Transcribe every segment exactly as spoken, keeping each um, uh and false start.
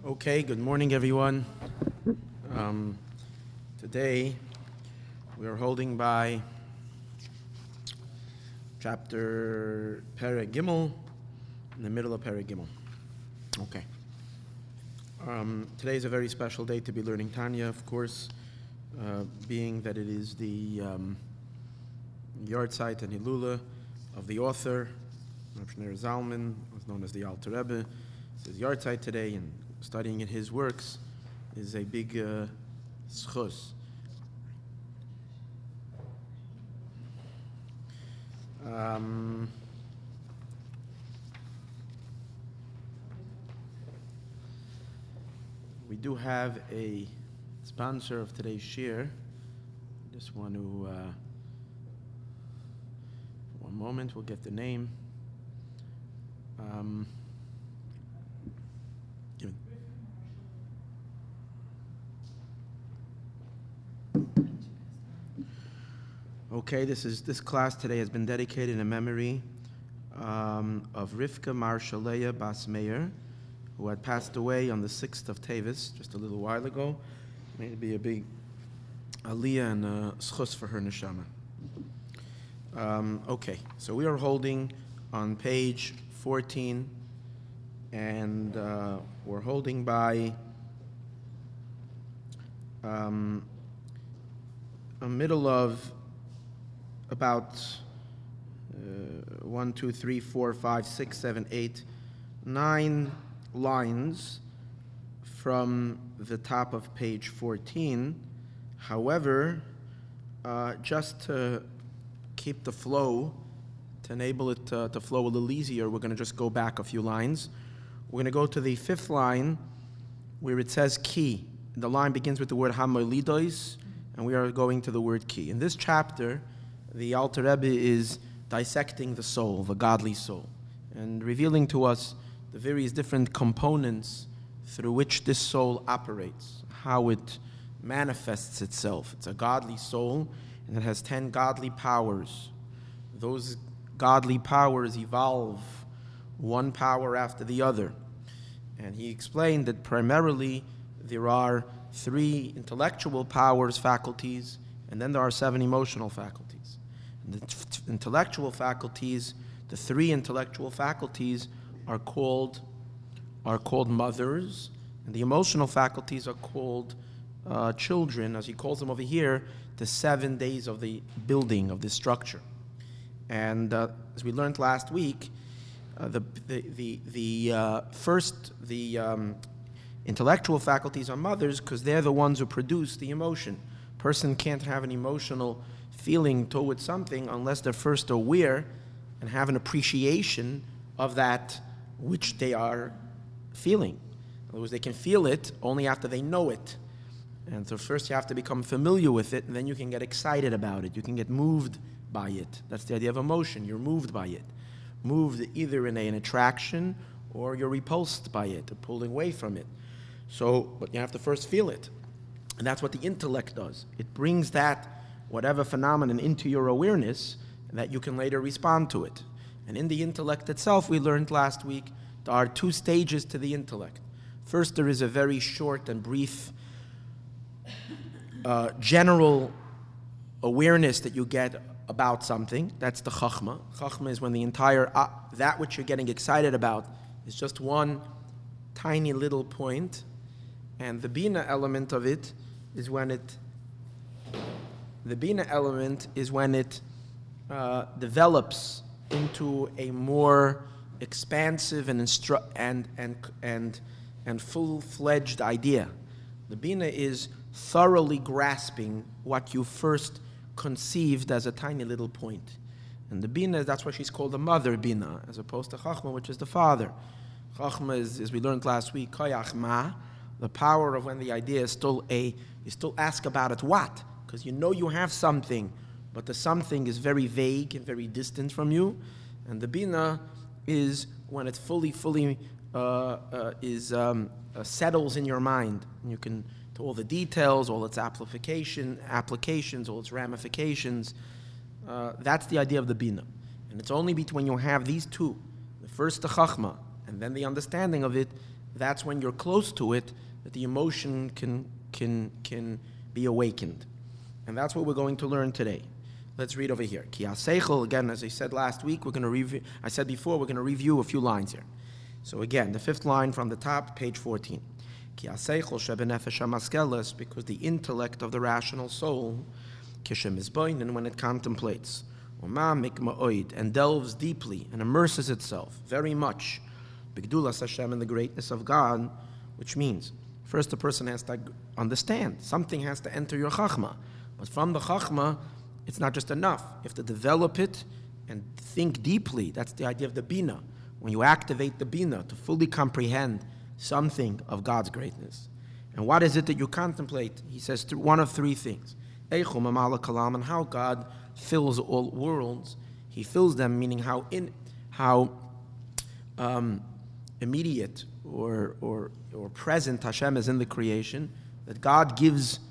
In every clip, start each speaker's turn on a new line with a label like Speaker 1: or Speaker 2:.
Speaker 1: Okay, good morning, everyone. Um, today, we are holding by chapter Perek Gimel, in the middle of Perek Gimel. Okay. Um, today is a very special day to be learning Tanya, of course, uh, being that it is the um, yahrzeit and Hilula of the author, Rav Shneur Zalman, was known as the Alter Rebbe. It's his yahrzeit today, and studying in his works is a big uh, schus. Um, we do have a sponsor of today's shir. Just want to, uh, one moment, we'll get the name. Um, Okay, this is this class today has been dedicated in memory um, of Rivka Marshaleya Bas Meir, who had passed away on the sixth of Tevis, just a little while ago. May it be a big aliyah and a schus for her neshama. Um, okay, so we are holding on page fourteen, and uh, we're holding by um, a middle of about uh, one, two, three, four, five, six, seven, eight, nine lines from the top of page fourteen. However, uh, just to keep the flow, to enable it to, to flow a little easier, we're going to just go back a few lines. We're going to go to the fifth line where it says ki. The line begins with the word hamolidois, and we are going to the word ki. In this chapter, the Alter Rebbe is dissecting the soul, the godly soul, and revealing to us the various different components through which this soul operates, how it manifests itself. It's a godly soul, and it has ten godly powers. Those godly powers evolve one power after the other. And he explained that primarily there are three intellectual powers, faculties, and then there are seven emotional faculties. The t- intellectual faculties, the three intellectual faculties are called are called mothers, and the emotional faculties are called uh, children, as he calls them over here, the seven days of the building of this structure. And uh, as we learned last week, uh, the the the, the uh, first the um, intellectual faculties are mothers because they're the ones who produce the emotion. Person can't have an emotional feeling towards something unless they're first aware and have an appreciation of that which they are feeling. In other words, they can feel it only after they know it. And so first you have to become familiar with it, and then you can get excited about it. You can get moved by it. That's the idea of emotion. You're moved by it. Moved either in a, an attraction or you're repulsed by it or pulling away from it. So, but you have to first feel it. And that's what the intellect does. It brings that whatever phenomenon into your awareness, and that you can later respond to it. And in the intellect itself, we learned last week, there are two stages to the intellect. First, there is a very short and brief uh, general awareness that you get about something. That's the chachma. Chachma is when the entire, uh, that which you're getting excited about is just one tiny little point. And the bina element of it is when it The bina element is when it uh, develops into a more expansive and instru- and and and and full-fledged idea. The bina is thoroughly grasping what you first conceived as a tiny little point. And the bina, that's why she's called the mother bina, as opposed to chachma, which is the father. Chachma is, as we learned last week, koyach ma, the power of when the idea is still a, you still ask about it what? Because you know you have something, but the something is very vague and very distant from you. And the bina is when it fully, fully uh, uh, is um, uh, settles in your mind. And you can, to all the details, all its application, applications, all its ramifications. Uh, that's the idea of the bina. And it's only between you have these two, the first the chachma, and then the understanding of it, that's when you're close to it, that the emotion can, can, can be awakened. And that's what we're going to learn today. Let's read over here. Ki ha-seichel, again, as I said last week, we're going to review, I said before, we're going to review a few lines here. So again, the fifth line from the top, page fourteen. Ki ha-seichel shebenefesh ha-maskeles, because the intellect of the rational soul, kishem izboinen, when it contemplates, umamik ma'oid, and delves deeply and immerses itself very much, bigdulas Hashem, in the greatness of God, which means, first a person has to understand, something has to enter your chachma. But from the chachma, it's not just enough. You have to develop it and think deeply. That's the idea of the bina. When you activate the bina to fully comprehend something of God's greatness. And what is it that you contemplate? He says one of three things. Eichum amala kalam, and how God fills all worlds. He fills them, meaning how in how um, immediate or, or, or present Hashem is in the creation, that God gives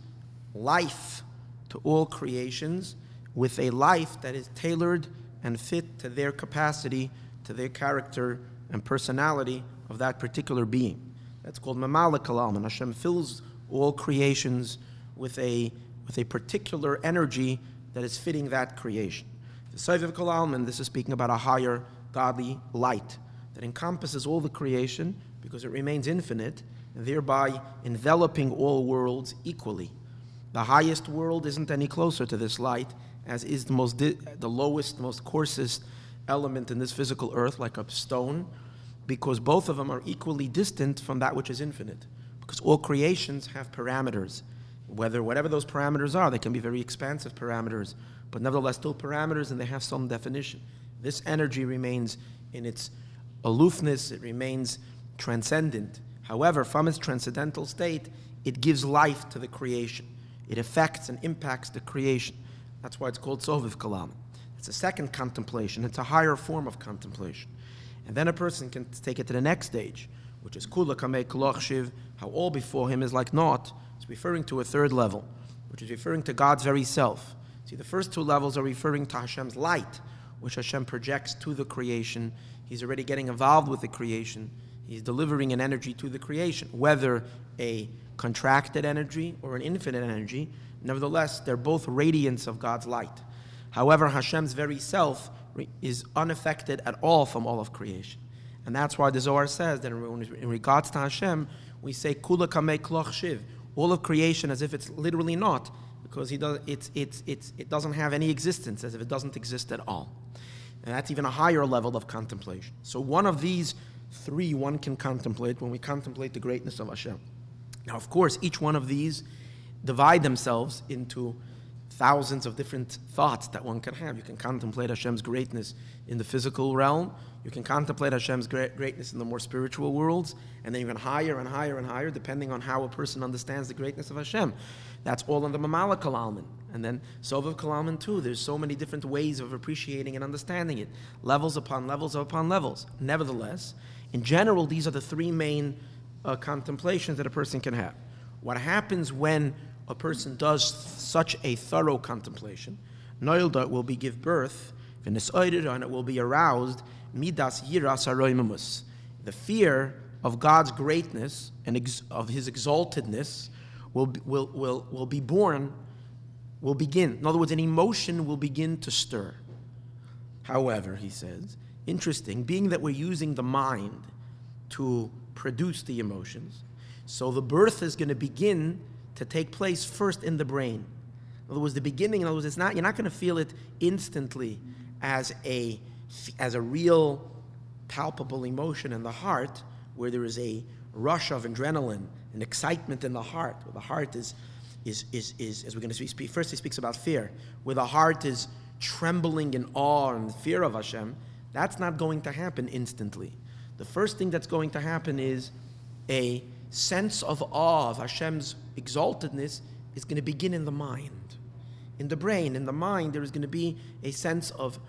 Speaker 1: life to all creations with a life that is tailored and fit to their capacity, to their character and personality of that particular being. That's called Mamala Kalam, and Hashem fills all creations with a with a particular energy that is fitting that creation. The Sovev Kalam, and this is speaking about a higher godly light that encompasses all the creation because it remains infinite, and thereby enveloping all worlds equally. The highest world isn't any closer to this light as is the most di- the lowest, most coarsest element in this physical earth, like a stone, because both of them are equally distant from that which is infinite. Because all creations have parameters. Whether whatever those parameters are, they can be very expansive parameters, but nevertheless still parameters, and they have some definition. This energy remains in its aloofness, it remains transcendent. However, from its transcendental state, it gives life to the creation. It affects and impacts the creation. That's why it's called Soviv Kalam. It's a second contemplation. It's a higher form of contemplation. And then a person can take it to the next stage, which is Kula Kamei Kuloch Shiv, how all before him is like naught. It's referring to a third level, which is referring to God's very self. See, the first two levels are referring to Hashem's light, which Hashem projects to the creation. He's already getting involved with the creation. He's delivering an energy to the creation, whether a contracted energy or an infinite energy. Nevertheless, they're both radiance of God's light. However, Hashem's very self is unaffected at all from all of creation. And that's why the Zohar says that in regards to Hashem, we say, Kula kamei kloch shiv, all of creation as if it's literally not, because he does, it's, it's, it's, it doesn't have any existence, as if it doesn't exist at all. And that's even a higher level of contemplation. So one of these three one can contemplate when we contemplate the greatness of Hashem. Now, of course, each one of these divide themselves into thousands of different thoughts that one can have. You can contemplate Hashem's greatness in the physical realm. You can contemplate Hashem's great, greatness in the more spiritual worlds, and then even higher and higher and higher, depending on how a person understands the greatness of Hashem. That's all in the Mamala Kalalman. And then Sovav Kalalman too. There's so many different ways of appreciating and understanding it. Levels upon levels upon levels. Nevertheless, in general, these are the three main uh, contemplations that a person can have. What happens when a person does such a thorough contemplation, Noilda will be give birth, and it will be aroused, Midas Yiras Haroimamus, the fear of God's greatness and ex- of His exaltedness will be, will will will be born, will begin. In other words, an emotion will begin to stir. However, he says, interesting, being that we're using the mind to produce the emotions, so the birth is going to begin to take place first in the brain. In other words, the beginning, in other words, it's not, you're not going to feel it instantly as a, as a real palpable emotion in the heart, where there is a rush of adrenaline and excitement in the heart, where the heart is, is, is, is as we're going to speak, first he speaks about fear, where the heart is trembling in awe and fear of Hashem. That's not going to happen instantly. The first thing that's going to happen is a sense of awe of Hashem's exaltedness is going to begin in the mind. In the brain, in the mind, there is going to be a sense of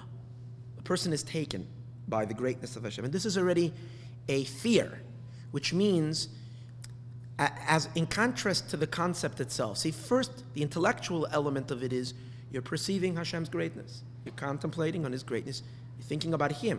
Speaker 1: the person is taken by the greatness of Hashem. And this is already a fear, which means, as in contrast to the concept itself. See, first, the intellectual element of it is you're perceiving Hashem's greatness. You're contemplating on His greatness. You're thinking about Him.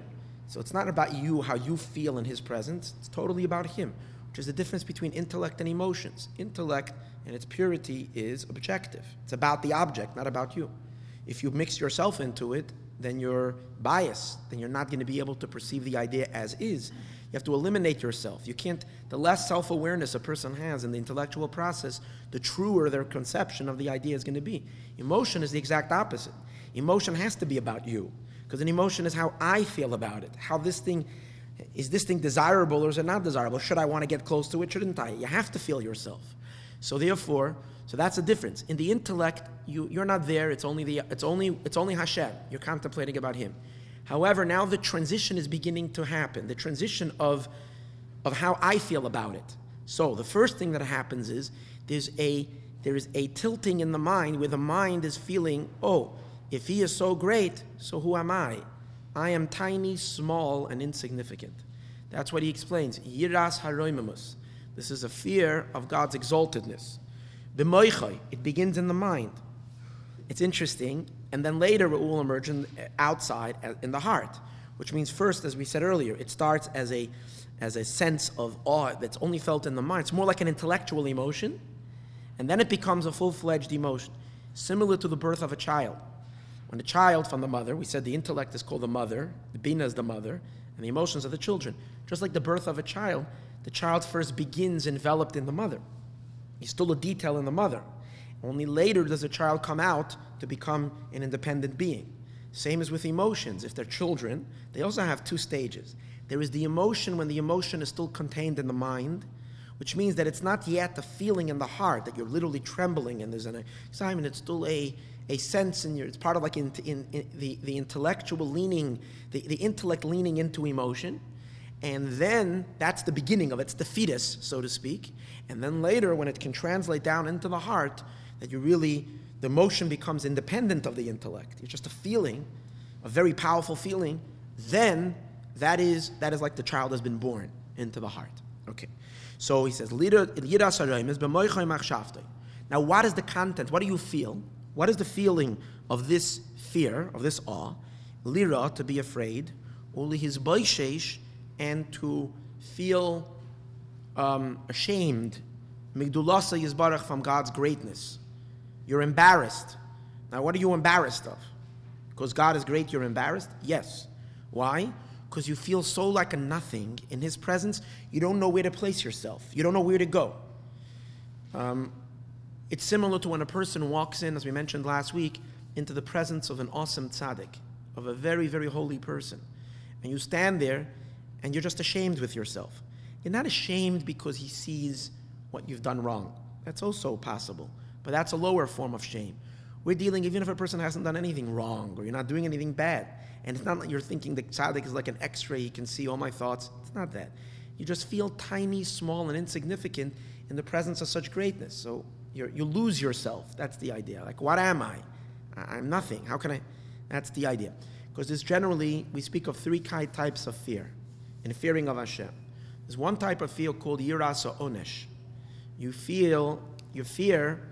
Speaker 1: So it's not about you, how you feel in his presence. It's totally about him, which is the difference between intellect and emotions. Intellect and its purity is objective. It's about the object, not about you. If you mix yourself into it, then you're biased. Then you're not going to be able to perceive the idea as is. You have to eliminate yourself. You can't, the less self-awareness a person has in the intellectual process, the truer their conception of the idea is going to be. Emotion is the exact opposite. Emotion has to be about you, because an emotion is how I feel about it. How this thing, is this thing desirable or is it not desirable? Should I want to get close to it? Shouldn't I? You have to feel yourself. So therefore, so that's the difference. In the intellect, you, you're not there. It's only the it's only it's only Hashem. You're contemplating about Him. However, now the transition is beginning to happen. The transition of of how I feel about it. So the first thing that happens is there's a there is a tilting in the mind where the mind is feeling, oh, if He is so great, so who am I? I am tiny, small, and insignificant. That's what he explains. Yiras haroimimus. This is a fear of God's exaltedness. B'moichai, it begins in the mind. It's interesting, and then later it will emerge in, outside in the heart, which means first, as we said earlier, it starts as a as a sense of awe that's only felt in the mind. It's more like an intellectual emotion, and then it becomes a full-fledged emotion, similar to the birth of a child. When a child from the mother, we said the intellect is called the mother, the bina is the mother, and the emotions are the children. Just like the birth of a child, the child first begins enveloped in the mother. He's still a detail in the mother. Only later does a child come out to become an independent being. Same as with emotions. If they're children, they also have two stages. There is the emotion when the emotion is still contained in the mind, which means that it's not yet a feeling in the heart, that you're literally trembling and there's an excitement. It's still a, a sense in your, it's part of like in, in, in the, the intellectual leaning, the, the intellect leaning into emotion. And then that's the beginning of it. It's the fetus, so to speak. And then later, when it can translate down into the heart, that you really, the emotion becomes independent of the intellect. It's just a feeling, a very powerful feeling. Then that is that is like the child has been born into the heart. Okay. So he says, now what is the content? What do you feel? What is the feeling of this fear, of this awe? Lira, to be afraid. Uli his boishesh, and to feel um, ashamed, migdulasa yizbarach, from God's greatness. You're embarrassed. Now, what are you embarrassed of? Because God is great, you're embarrassed? Yes. Why? Because you feel so like a nothing in His presence, you don't know where to place yourself. You don't know where to go. Um, it's similar to when a person walks in, as we mentioned last week, into the presence of an awesome tzaddik, of a very, very holy person. And you stand there, and you're just ashamed with yourself. You're not ashamed because He sees what you've done wrong. That's also possible. But that's a lower form of shame. We're dealing, even if a person hasn't done anything wrong, or you're not doing anything bad, and it's not like you're thinking the tzaddik is like an x-ray, he can see all my thoughts. It's not that. You just feel tiny, small, and insignificant in the presence of such greatness. So you're, you lose yourself. That's the idea. Like, what am I? I'm nothing. How can I? That's the idea. Because there's generally, we speak of three types of fear in fearing of Hashem. There's one type of fear called yiras or onesh. You feel, you fear,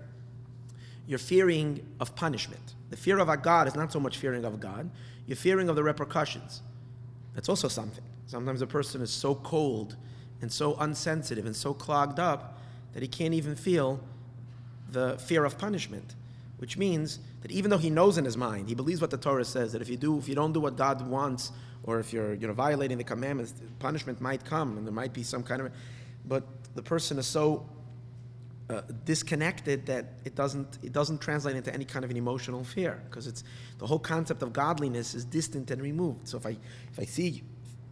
Speaker 1: you're fearing of punishment. The fear of a God is not so much fearing of God. You're fearing of the repercussions. That's also something. Sometimes a person is so cold and so unsensitive and so clogged up that he can't even feel the fear of punishment, which means that even though he knows in his mind, he believes what the Torah says, that if you do, if you don't do what God wants, or if you're, you know, violating the commandments, punishment might come, and there might be some kind of, but the person is so uh, disconnected that it doesn't it doesn't translate into any kind of an emotional fear, because it's the whole concept of godliness is distant and removed. So if I if I see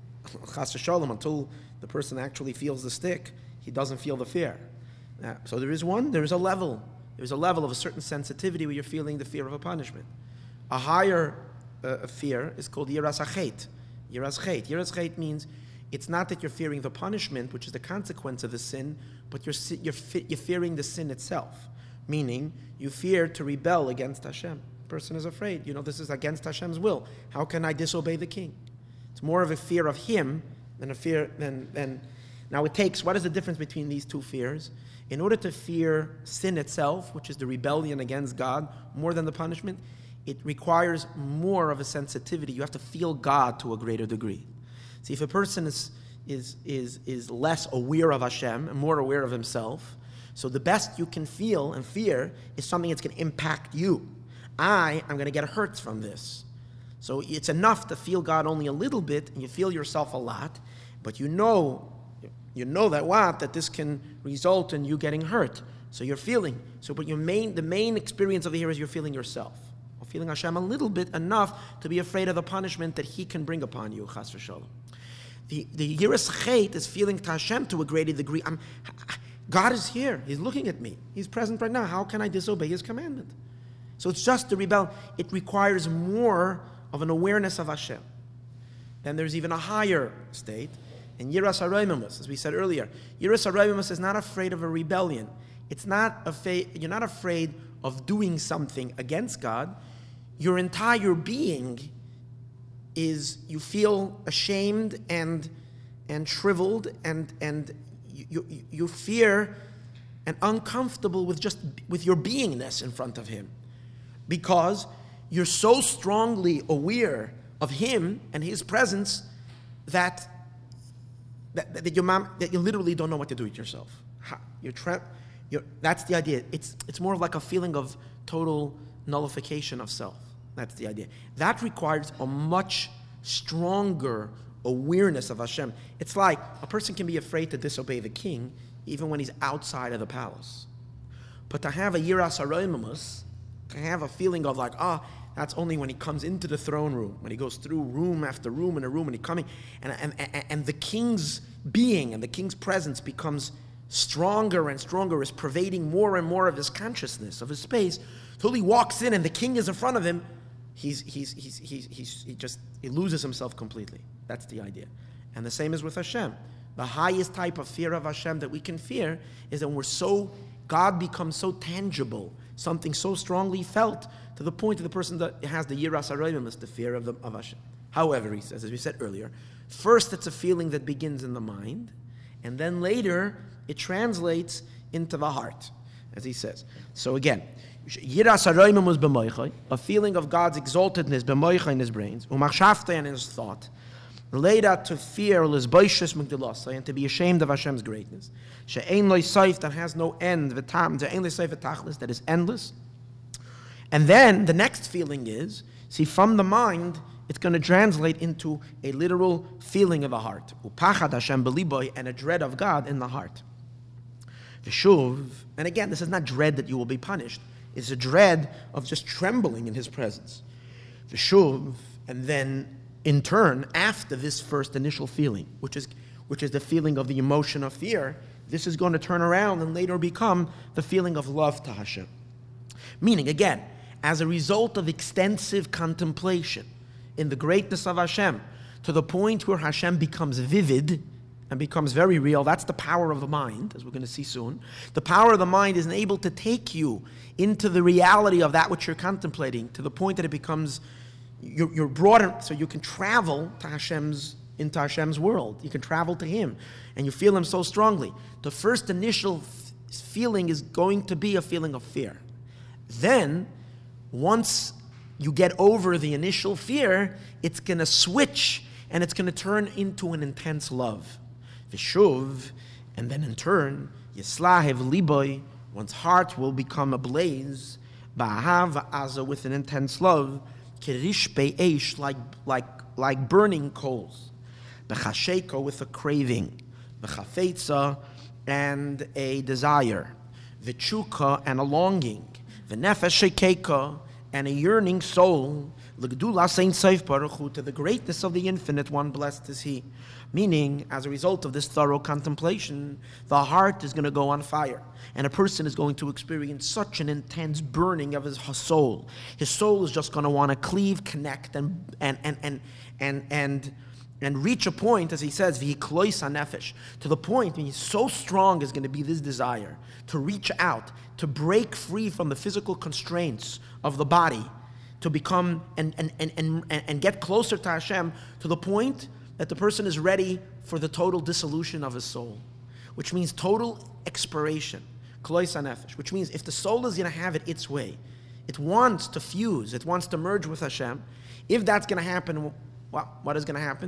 Speaker 1: chas v'shalom, until the person actually feels the stick, he doesn't feel the fear. Uh, so there is one, there is a level, there's a level of a certain sensitivity where you're feeling the fear of a punishment. A higher uh, fear is called yiras hachet. Yiras chet. Yiras chet means it's not that you're fearing the punishment, which is the consequence of the sin, but you're you're, you're fearing the sin itself. Meaning, you fear to rebel against Hashem. The person is afraid. You know, this is against Hashem's will. How can I disobey the king? It's more of a fear of Him than a fear than than. Now it takes. What is the difference between these two fears? In order to fear sin itself, which is the rebellion against God, more than the punishment, it requires more of a sensitivity. You have to feel God to a greater degree. See, if a person is is is is less aware of Hashem and more aware of himself, so the best you can feel and fear is something that's going to impact you. I am going to get hurt from this. So it's enough to feel God only a little bit, and you feel yourself a lot, but you know, you know that what that this can result in you getting hurt. So you're feeling. So, but your main, the main experience of the here is you're feeling yourself, or feeling Hashem a little bit enough to be afraid of the punishment that He can bring upon you. Chas v'sholom. The the yiras chet is feeling to Hashem to a greater degree. I'm, God is here. He's looking at me. He's present right now. How can I disobey His commandment? So it's just to rebel. It requires more of an awareness of Hashem. Then there's even a higher state, and yiras haraymimus, as we said earlier. Yiras haraymimus is not afraid of a rebellion. It's not afraid. You're not afraid of doing something against God. Your entire being is, you feel ashamed and and shriveled, and and you you, you fear and uncomfortable with just with your beingness in front of Him, because you're so strongly aware of Him and His presence that that, that, your mom, that you literally don't know what to do with yourself. You're trapped. You're, that's the idea. It's it's more of like a feeling of total nullification of self. That's the idea. That requires a much stronger awareness of Hashem. It's like a person can be afraid to disobey the king even when he's outside of the palace. But to have a yiras haraymimus, to have a feeling of like, ah, oh, that's only when he comes into the throne room, when he goes through room after room and a room, and he's coming, and, and, and, and the king's being and the king's presence becomes stronger and stronger, is pervading more and more of his consciousness, of his space, till he walks in and the king is in front of him. He's, he's, he's, he's, he's, he just he loses himself completely. That's the idea. And the same is with Hashem. The highest type of fear of Hashem that we can fear is that when we're so, God becomes so tangible, something so strongly felt, to the point of the person that has the yiras haraymimus, the fear of, the, of Hashem. However, he says, as we said earlier, first it's a feeling that begins in the mind, and then later it translates into the heart, as he says. So again, yiras haraymimus b'moichai, a feeling of God's exaltedness b'moichai in his brains, umachshavta in his thought, related to fear l'zboishes migdalasai, and to be ashamed of Hashem's greatness. She'ein loy soif, that has no end, v'tam she'ein loy soif v'tachlis, that is endless. And then the next feeling is, see, from the mind, it's going to translate into a literal feeling of the heart. Upachad Hashem b'liboy, and a dread of God in the heart. V'shuv, and again, this is not dread that you will be punished. It's a dread of just trembling in His presence. V'shuv, and then in turn, after this first initial feeling, which is which is the feeling of the emotion of fear, this is going to turn around and later become the feeling of love to Hashem. Meaning, again, as a result of extensive contemplation in the greatness of Hashem, to the point where Hashem becomes vivid and becomes very real. That's the power of the mind, as we're going to see soon. The power of the mind is able to take you into the reality of that which you're contemplating, to the point that it becomes, you're, you're brought, so you can travel to Hashem's, into Hashem's world. You can travel to Him, and you feel Him so strongly. The first initial f- feeling is going to be a feeling of fear. Then, once you get over the initial fear, it's going to switch, and it's going to turn into an intense love. Vishuv, and then in turn, Yislahev liboy, one's heart will become ablaze, ba'ahav aza, with an intense love, kirish be'esh, like like like burning coals, b'chasheko, with a craving, b'chafetza, and a desire, v'chuka, and a longing, v'nefesh shekeka, and a yearning soul, l'gdula sein seif baruch hu, to the greatness of the Infinite One, blessed is He. Meaning, as a result of this thorough contemplation, the heart is going to go on fire, and a person is going to experience such an intense burning of his soul. His soul is just going to want to cleave, connect, and and and and and and, and reach a point, as he says, v'hiklois hanefesh, to the point when he's so strong is going to be this desire to reach out, to break free from the physical constraints of the body, to become and and and and, and get closer to Hashem, to the point that the person is ready for the total dissolution of his soul, which means total expiration, klois hanefesh, which means if the soul is going to have it its way, it wants to fuse, it wants to merge with Hashem. If that's going to happen, what, what is going to happen?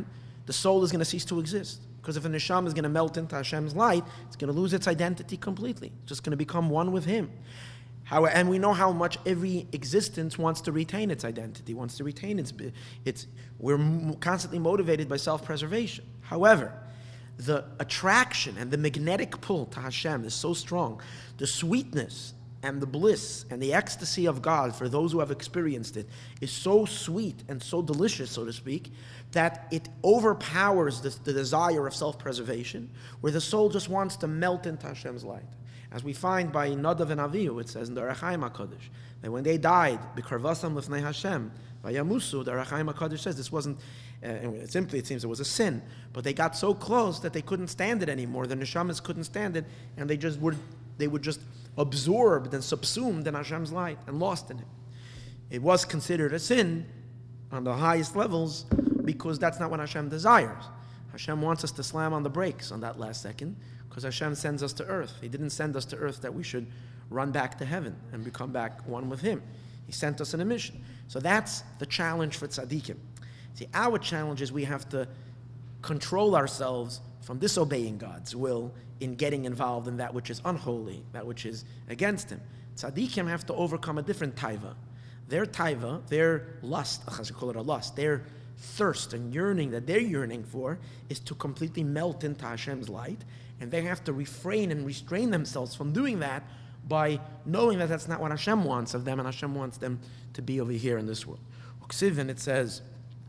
Speaker 1: the soul is going to cease to exist. Because if a neshama is going to melt into Hashem's light, it's going to lose its identity completely. It's just going to become one with Him. How, and we know how much every existence wants to retain its identity, wants to retain its... its we're constantly motivated by self-preservation. However, the attraction and the magnetic pull to Hashem is so strong. The sweetness and the bliss and the ecstasy of God for those who have experienced it is so sweet and so delicious, so to speak, that it overpowers the, the desire of self-preservation, where the soul just wants to melt into Hashem's light. As we find by Nadav and Avihu, it says in the Orach Chaim HaKadosh, that when they died, B'karvasam Lifnei Hashem, by Yamusu, the Orach Chaim HaKadosh says this wasn't, uh, simply it seems it was a sin, but they got so close that they couldn't stand it anymore. The neshamas couldn't stand it, and they just would, they would just absorbed and subsumed in Hashem's light and lost in Him. It was considered a sin on the highest levels because that's not what Hashem desires. Hashem wants us to slam on the brakes on that last second because Hashem sends us to earth. He didn't send us to earth that we should run back to heaven and become back one with Him. He sent us on a mission. So that's the challenge for tzaddikim. See, our challenge is we have to control ourselves from disobeying God's will in getting involved in that which is unholy, that which is against Him. Tzaddikim have to overcome a different taiva. Their taiva, their lust, I should call it a lust, their thirst and yearning that they're yearning for is to completely melt into Hashem's light, and they have to refrain and restrain themselves from doing that by knowing that that's not what Hashem wants of them, and Hashem wants them to be over here in this world. Uksivin, it says,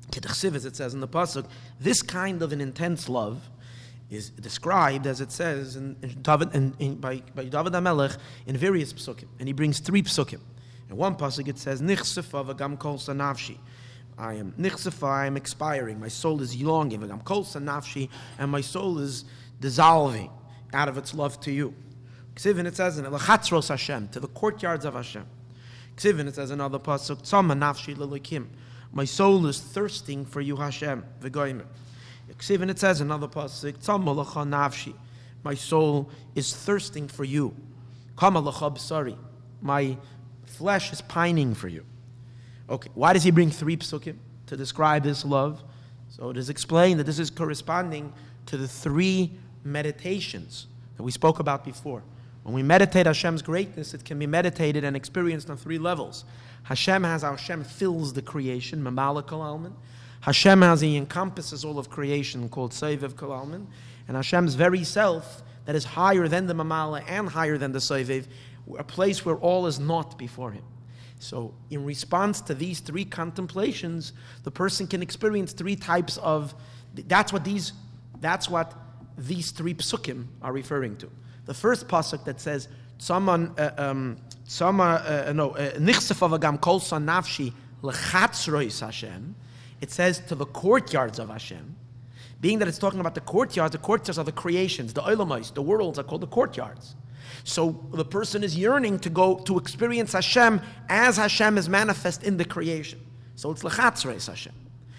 Speaker 1: as it says in the pasuk, this kind of an intense love is described, as it says in, in David, in, in, by, by David HaMelech in various psukim, and he brings three psukim. In one pasuk it says, Nichsefa v'gam kol sanavshi. I am nichsefa, I am expiring, my soul is longing, v'gam kol sanavshi, and my soul is dissolving out of its love to you. Ksivin, it says in L'chatzros Hashem, to the courtyards of Hashem. Ksivin, it says in another pasuk, Tzama nafshi l'lekim, my soul is thirsting for you, Hashem, v'goyim. Ksivin, it says in another pasuk, Tzama l'cha nafshi, my soul is thirsting for you. Kama l'cha b'sari, my flesh is pining for you. Okay, why does he bring three psukim to describe this love? So it is explained that this is corresponding to the three meditations that we spoke about before. When we meditate Hashem's greatness, it can be meditated and experienced on three levels. Hashem has, Hashem fills the creation, Mamala Kol Almin. Hashem has, He encompasses all of creation, called Sovev Kol Almin. And Hashem's very self, that is higher than the Mamala and higher than the Sovev, a place where all is not before Him. So in response to these three contemplations, the person can experience three types of, that's what these, that's what these three psukim are referring to. The first pasuk that says, "Tzama, um, tzama, uh, no, nichsefa v'gam kol san nafshi lechatzrois Hashem." It says to the courtyards of Hashem. Being that it's talking about the courtyards, the courtyards are the creations, the olamais, the worlds are called the courtyards. So the person is yearning to go to experience Hashem as Hashem is manifest in the creation. So it's lechatzrois Hashem.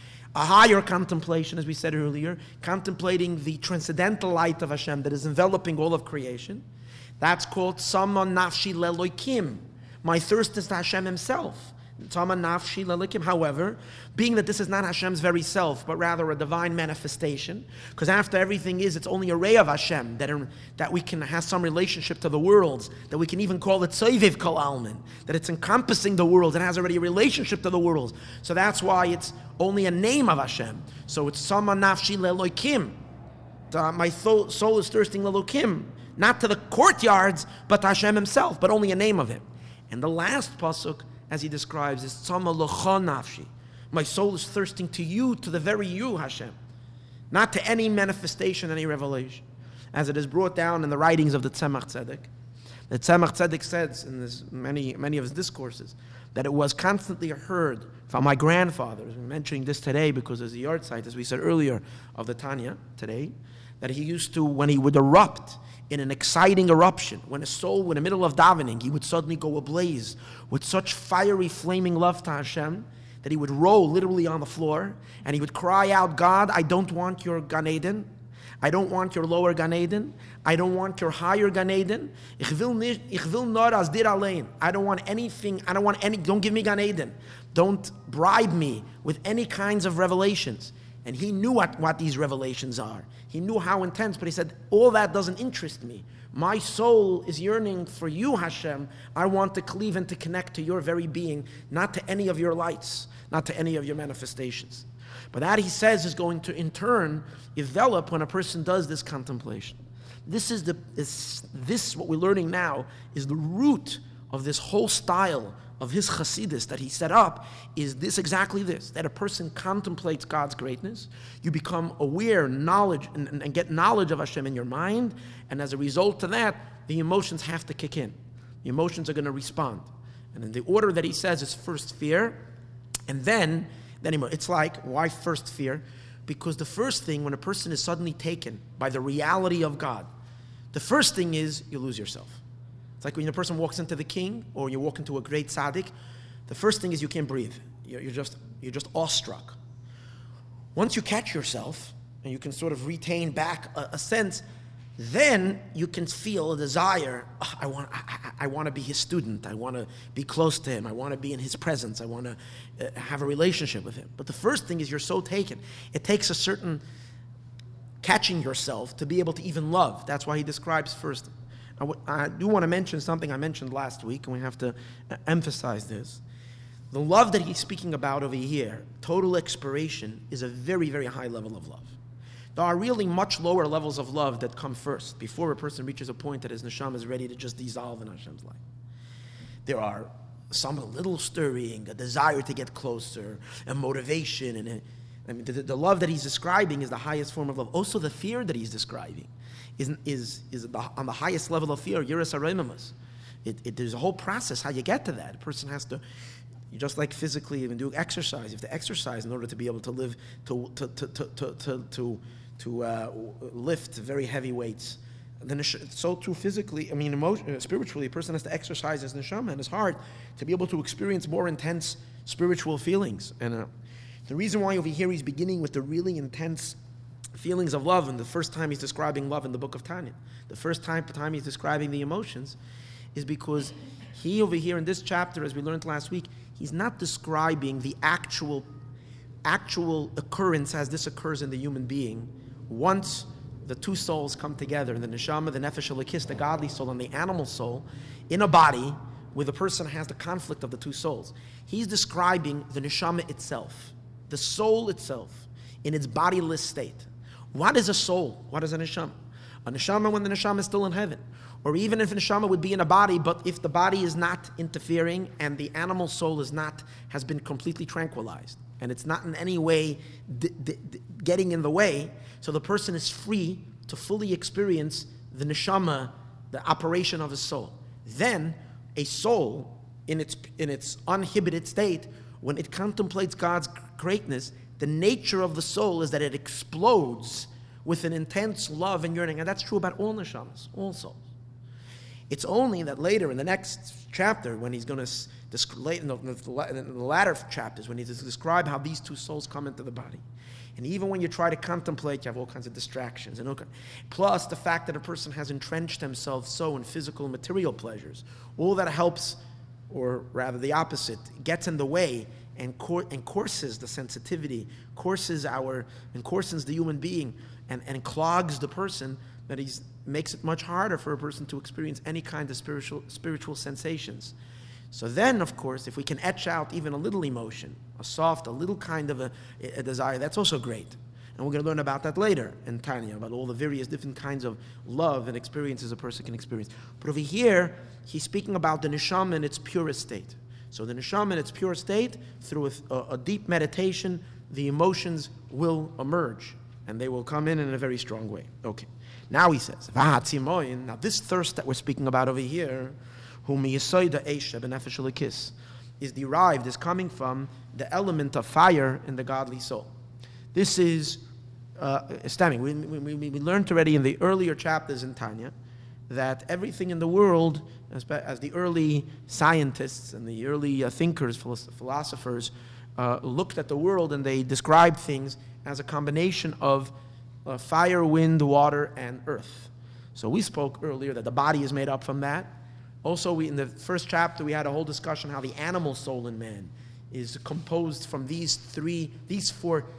Speaker 1: A higher contemplation, as we said earlier, contemplating the transcendental light of Hashem that is enveloping all of creation. That's called Tzama Nafshi Lelokim. My thirst is to Hashem Himself. Tzama Nafshi Lelokim. However, being that this is not Hashem's very self, but rather a divine manifestation, because after everything is, it's only a ray of Hashem that, are, that we can have some relationship to the worlds, that we can even call it Sovev Kol Almin, that it's encompassing the worlds, it has already a relationship to the worlds. So that's why it's only a name of Hashem. So it's Tzama Nafshi Lelokim. My soul is thirsting Lelokim, not to the courtyards, but to Hashem Himself, but only a name of Him. And the last pasuk, as he describes, is Tzama L'cha Nafshi. My soul is thirsting to you, to the very you, Hashem. Not to any manifestation, any revelation. As it is brought down in the writings of the Tzemach Tzedek. The Tzemach Tzedek says in this, many, many of his discourses that it was constantly heard from my grandfather. I'm mentioning this today because there's a yard site, as we said earlier, of the Tanya today, that he used to, when he would erupt in an exciting eruption, when a soul, in the middle of davening, he would suddenly go ablaze with such fiery, flaming love to Hashem that he would roll literally on the floor and he would cry out, God, I don't want your Gan Eden. I don't want your lower Gan Eden. I don't want your higher Gan Eden. Ich will nicht, ich will nur as dir allein. I don't want anything, I don't want any, don't give me Gan Eden. Don't bribe me with any kinds of revelations. And he knew what, what these revelations are. He knew how intense, but he said, all that doesn't interest me. My soul is yearning for you, Hashem. I want to cleave and to connect to your very being, not to any of your lights, not to any of your manifestations. But that, he says, is going to in turn develop when a person does this contemplation. This is the is, this what we're learning now is the root of this whole style of his Chassidus that he set up, is this exactly this, that a person contemplates God's greatness, you become aware, knowledge, and, and, and get knowledge of Hashem in your mind, and as a result of that, the emotions have to kick in. The emotions are going to respond. And in the order that he says is first fear, and then, then it's like, why first fear? Because the first thing, when a person is suddenly taken by the reality of God, the first thing is you lose yourself. It's like when a person walks into the king, or you walk into a great tzaddik, the first thing is you can't breathe. You're, you're just you're just awestruck. Once you catch yourself, and you can sort of retain back a, a sense, then you can feel a desire. Oh, I want I, I, I want to be his student. I want to be close to him. I want to be in his presence. I want to uh, have a relationship with him. But the first thing is you're so taken. It takes a certain catching yourself to be able to even love. That's why he describes first. I, w- I do want to mention something I mentioned last week, and we have to uh, emphasize this. The love that he's speaking about over here, total expiration, is a very, very high level of love. There are really much lower levels of love that come first, before a person reaches a point that his neshama is ready to just dissolve in Hashem's life. There are some a little stirring, a desire to get closer, a motivation, and a, I mean, the, the love that he's describing is the highest form of love. Also, the fear that he's describing is is is the, on the highest level of fear. Yiras harememus. It, it there's a whole process how you get to that. A person has to, just like physically, even do exercise. You have to exercise in order to be able to live to to to to to to, to, to uh, lift very heavy weights. Then so too physically, I mean, emotion, spiritually, a person has to exercise his neshama and his heart to be able to experience more intense spiritual feelings. And uh, the reason why over here he's beginning with the really intense feelings of love, and the first time he's describing love in the book of Tanya, the first time, time he's describing the emotions, is because he over here in this chapter, as we learned last week, he's not describing the actual, actual occurrence as this occurs in the human being once the two souls come together, the neshama, the nefesh elokis, the godly soul, and the animal soul, in a body where the person has the conflict of the two souls. He's describing the neshama itself, the soul itself, in its bodiless state. What is a soul? What is a neshama? A neshama when the neshama is still in heaven. Or even if a neshama would be in a body, but if the body is not interfering and the animal soul is not, has been completely tranquilized, and it's not in any way d- d- d- getting in the way, so the person is free to fully experience the neshama, the operation of his soul. Then, a soul, in its in its uninhibited state, when it contemplates God's greatness, the nature of the soul is that it explodes with an intense love and yearning, and that's true about all neshamas, all souls. It's only that later in the next chapter, when he's going to describe, in the latter chapters, when he's going to describe how these two souls come into the body. And even when you try to contemplate, you have all kinds of distractions. And okay. Plus the fact that a person has entrenched himself so in physical and material pleasures, all that helps, or rather the opposite, gets in the way and, cor- and courses the sensitivity, courses our, and coarsens the human being, and, and clogs the person, that he's makes it much harder for a person to experience any kind of spiritual spiritual sensations. So then, of course, if we can etch out even a little emotion, a soft, a little kind of a, a desire, that's also great. And we're going to learn about that later in Tanya, about all the various different kinds of love and experiences a person can experience. But over here, he's speaking about the neshama in its purest state. So the neshama in its pure state, through a, a deep meditation, the emotions will emerge, and they will come in in a very strong way. Okay. Now he says, now this thirst that we're speaking about over here, whom is derived, is coming from the element of fire in the godly soul. This is uh, stemming. We, we, we learned already in the earlier chapters in Tanya that everything in the world, as, as the early scientists and the early uh, thinkers, philosophers, uh, looked at the world and they described things as a combination of Uh, fire, wind, water, and earth. So we spoke earlier that the body is made up from that. Also, we in the first chapter, we had a whole discussion how the animal soul in man is composed from these three, these four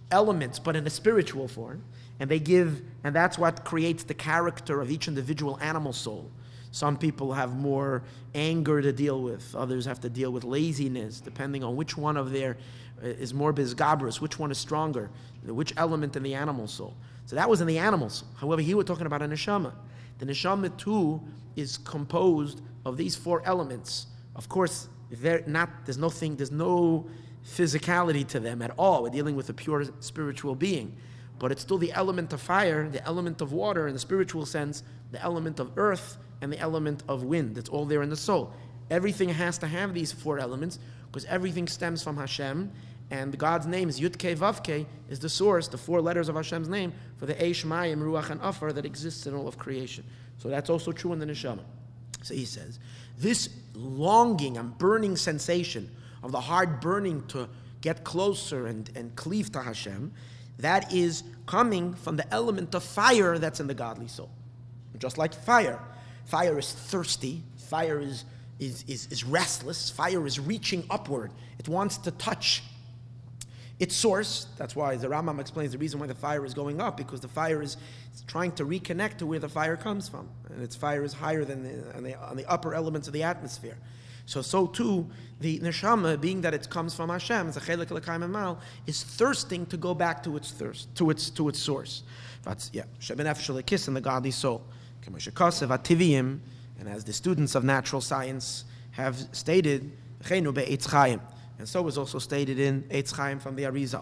Speaker 1: elements, but in a spiritual form. And they give, and that's what creates the character of each individual animal soul. Some people have more anger to deal with. Others have to deal with laziness, depending on which one of their uh, is more bisgabrous, which one is stronger, which element in the animal soul. So that was in the animals. However, here we're talking about a neshama. The neshama too is composed of these four elements. Of course, they're not. There's nothing. There's no physicality to them at all. We're dealing with a pure spiritual being. But it's still the element of fire, the element of water in the spiritual sense, the element of earth, and the element of wind. It's all there in the soul. Everything has to have these four elements because everything stems from Hashem, and God's name is Yud Kei Vav Kei, is the source, the four letters of Hashem's name for the Eish, Mayim, Ruach, and Afar that exists in all of creation. So that's also true in the Neshama. So he says, this longing and burning sensation of the heart burning to get closer and, and cleave to Hashem, that is coming from the element of fire that's in the godly soul. Just like fire. Fire is thirsty. Fire is, is, is, is restless. Fire is reaching upward. It wants to touch its source. That's why the Rambam explains the reason why the fire is going up, because the fire is trying to reconnect to where the fire comes from. And its fire is higher than the, on, the, on the upper elements of the atmosphere. So, so too, the neshama, being that it comes from Hashem, is thirsting to go back to its thirst, to its to its source. That's yeah, in the godly soul. And as the students of natural science have stated, and so is also stated in Eitz Chaim from the Arizal,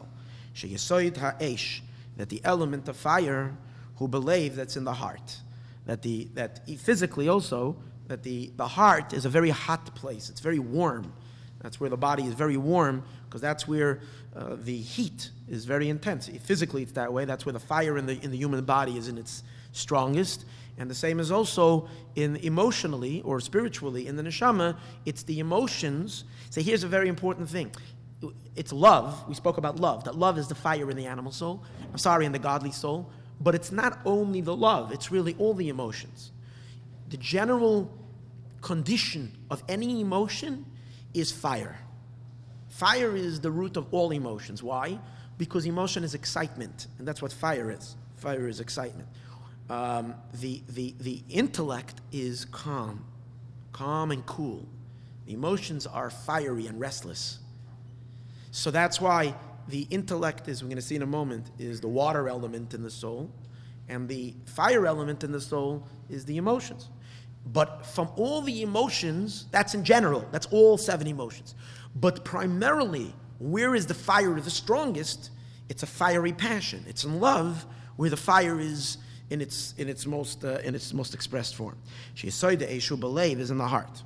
Speaker 1: that the element of fire, who believe that's in the heart, that the that physically also. That the, the heart is a very hot place. It's very warm. That's where the body is very warm, because that's where uh, the heat is very intense. Physically, it's that way. That's where the fire in the in the human body is in its strongest. And the same is also in emotionally or spiritually in the neshama. It's the emotions. So here's a very important thing. It's love. We spoke about love. That love is the fire in the animal soul. I'm sorry, in the godly soul. But it's not only the love. It's really all the emotions. The general condition of any emotion is fire. Fire is the root of all emotions. Why? Because emotion is excitement, and that's what fire is. Fire is excitement. Um, the, the, the intellect is calm, calm and cool. The emotions are fiery and restless. So that's why the intellect is, we're going to see in a moment, is the water element in the soul, and the fire element in the soul is the emotions. But from all the emotions, that's in general, that's all seven emotions. But primarily, where is the fire the strongest? It's a fiery passion. It's in love, where the fire is in its in its most uh, in its most expressed form. She is in the heart.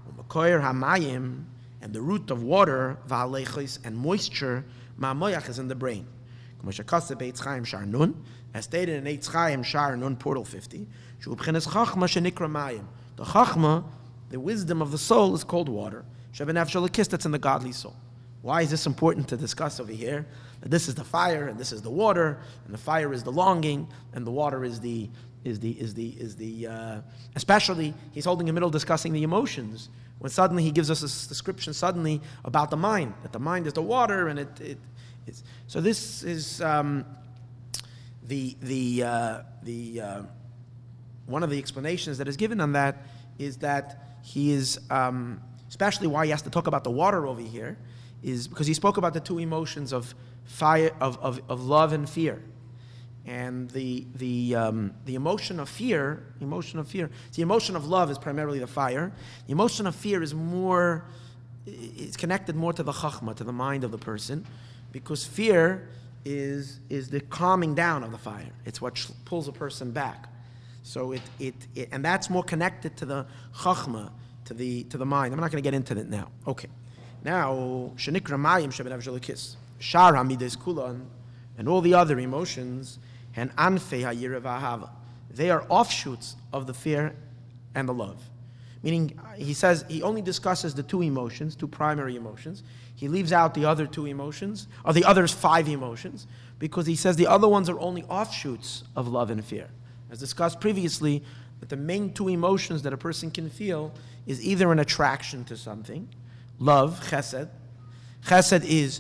Speaker 1: And the root of water, and moisture, is in the brain. As stated in Eitz Chaim Shar Nun Portal fifty, the Chachma, the wisdom of the soul, is called water. That's in the godly soul. Why is this important to discuss over here? That this is the fire, and this is the water, and the fire is the longing, and the water is the is the is the is the. Uh, especially, he's holding a middle discussing the emotions. When suddenly he gives us a description suddenly about the mind, that the mind is the water, and it it is. So this is. Um, The the uh, the uh, one of the explanations that is given on that is that he is um, especially why he has to talk about the water over here is because he spoke about the two emotions of fire of of, of love and fear, and the the um, the emotion of fear emotion of fear the emotion of love is primarily the fire. The emotion of fear is more it's connected more to the chachma, to the mind of the person, because fear is is the calming down of the fire. It's what sh- pulls a person back. So it, it it and that's more connected to the chachma, to the to the mind. I'm not going to get into that now. Okay. Now shenikra mayim shebenav shalakis shar hamidas kulan and all the other emotions and anfei hayira v'ahava. They are offshoots of the fear and the love. Meaning, he says he only discusses the two emotions, two primary emotions. He leaves out the other two emotions, or the other five emotions, because he says the other ones are only offshoots of love and fear. As discussed previously, that the main two emotions that a person can feel is either an attraction to something, love, chesed. Chesed is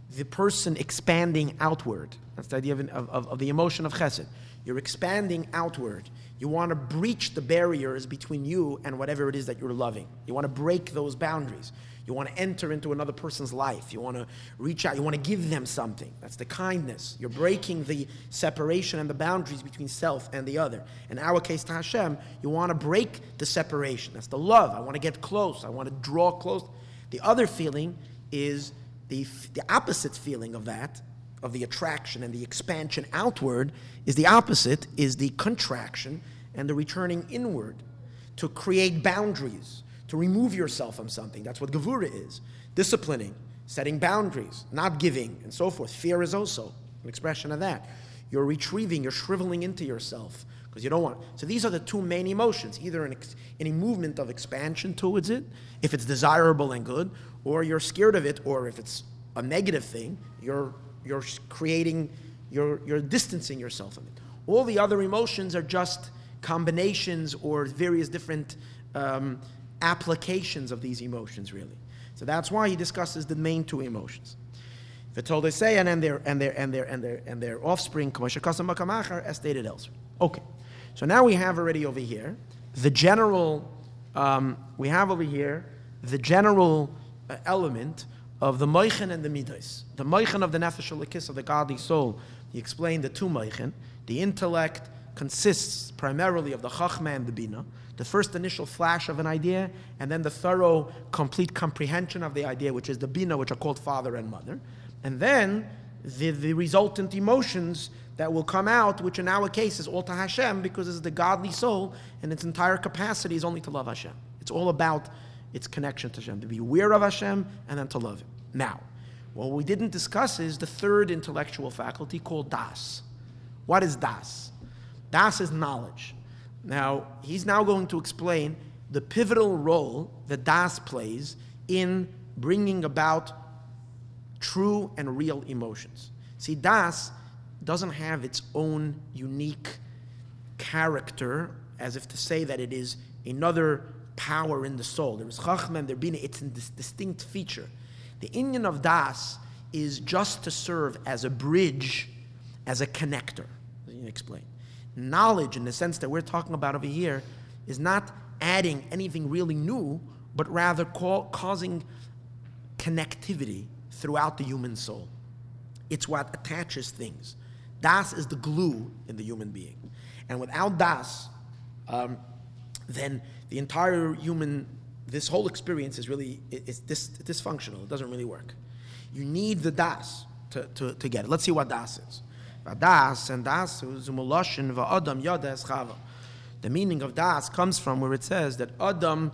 Speaker 1: the person expanding outward. That's the idea of, of, of the emotion of chesed. You're expanding outward. You want to breach the barriers between you and whatever it is that you're loving. You want to break those boundaries. You want to enter into another person's life. You want to reach out. You want to give them something. That's the kindness. You're breaking the separation and the boundaries between self and the other. In our case, to Hashem, you want to break the separation. That's the love. I want to get close. I want to draw close. The other feeling is the, the opposite feeling of that, of the attraction and the expansion outward, is the opposite, is the contraction and the returning inward to create boundaries, to remove yourself from something. That's what Gevura is. Disciplining, setting boundaries, not giving, and so forth. Fear is also an expression of that. You're retrieving, you're shriveling into yourself because you don't want. So these are the two main emotions, either an ex, any movement of expansion towards it, if it's desirable and good, or you're scared of it, or if it's a negative thing, you're you're creating, you're you're distancing yourself from it. All the other emotions are just combinations or various different um, applications of these emotions, really. So that's why he discusses the main two emotions. V'toldeseyan and their and their and their and their and their offspring, as stated elsewhere. Okay, so now we have already over here the general. Um, we have over here the general uh, element of the moichen and the midos. The moichen of the nefesh elokis, of the godly soul. He explained the two moichen. The intellect consists primarily of the chachma and the bina, the first initial flash of an idea, and then the thorough, complete comprehension of the idea, which is the bina, which are called father and mother, and then the, the resultant emotions that will come out, which in our case is all to Hashem, because it's the godly soul, and its entire capacity is only to love Hashem. It's all about its connection to Hashem, to be aware of Hashem, and then to love Him. Now, what we didn't discuss is the third intellectual faculty called das. What is das? Das is knowledge. Now, he's now going to explain the pivotal role that das plays in bringing about true and real emotions. See, das doesn't have its own unique character, as if to say that it is another power in the soul. There is chachma and there bina. It's a distinct feature. The inyan of das is just to serve as a bridge, as a connector. Let me explain. Knowledge, in the sense that we're talking about over here, is not adding anything really new, but rather call, causing connectivity throughout the human soul. It's what attaches things. Das is the glue in the human being. And without das, um, then the entire human, this whole experience is really is dis, dysfunctional. It doesn't really work. You need the das to, to, to get it. Let's see what das is. Das and das zumuloshin va'adam yada es chava. The meaning of das comes from where it says that Adam